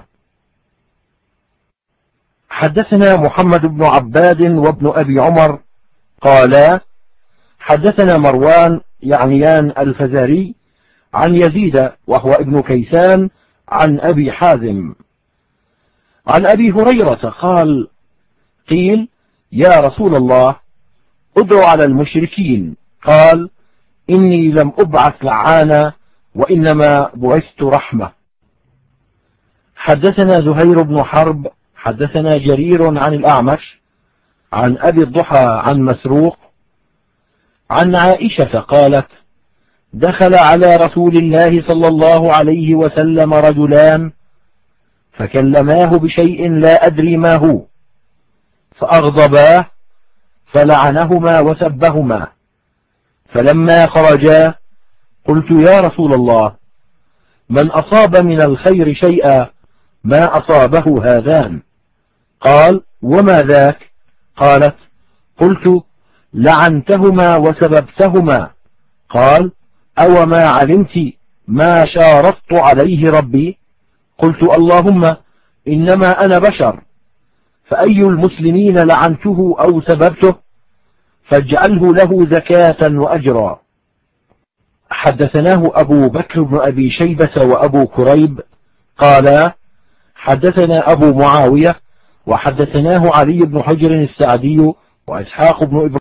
حدثنا محمد بن عباد وابن أبي عمر قالا: حدثنا مروان يعنيان الفزاري عن يزيد وهو ابن كيسان عن أبي حازم عن أبي هريرة قال: قيل: يا رسول الله ادع على المشركين. قال: إني لم أبعث لعانا وإنما بعثت رحمة. حدثنا زهير بن حرب حدثنا جرير عن الأعمش عن أبي الضحى عن مسروق عن عائشة قالت: دخل على رسول الله صلى الله عليه وسلم رجلان فكلماه بشيء لا أدري ما هو، فأغضباه فلعنهما وسبهما، فلما خرجا قلت: يا رسول الله، من أصاب من الخير شيئا ما أصابه هذان. قال: وما ذاك؟ قالت: قلت: لعنتهما وسببتهما. قال: أو ما علمت ما شارطت عليه ربي؟ قلت اللهم إنما أنا بشر، فأي المسلمين لعنته أو سببته فاجعله له زكاة وأجرا. حدثناه أبو بكر بن أبي شيبة وأبو كريب قالا حدثنا أبو معاوية وحدثناه علي بن حجر السعدي وإسحاق بن إبراهيم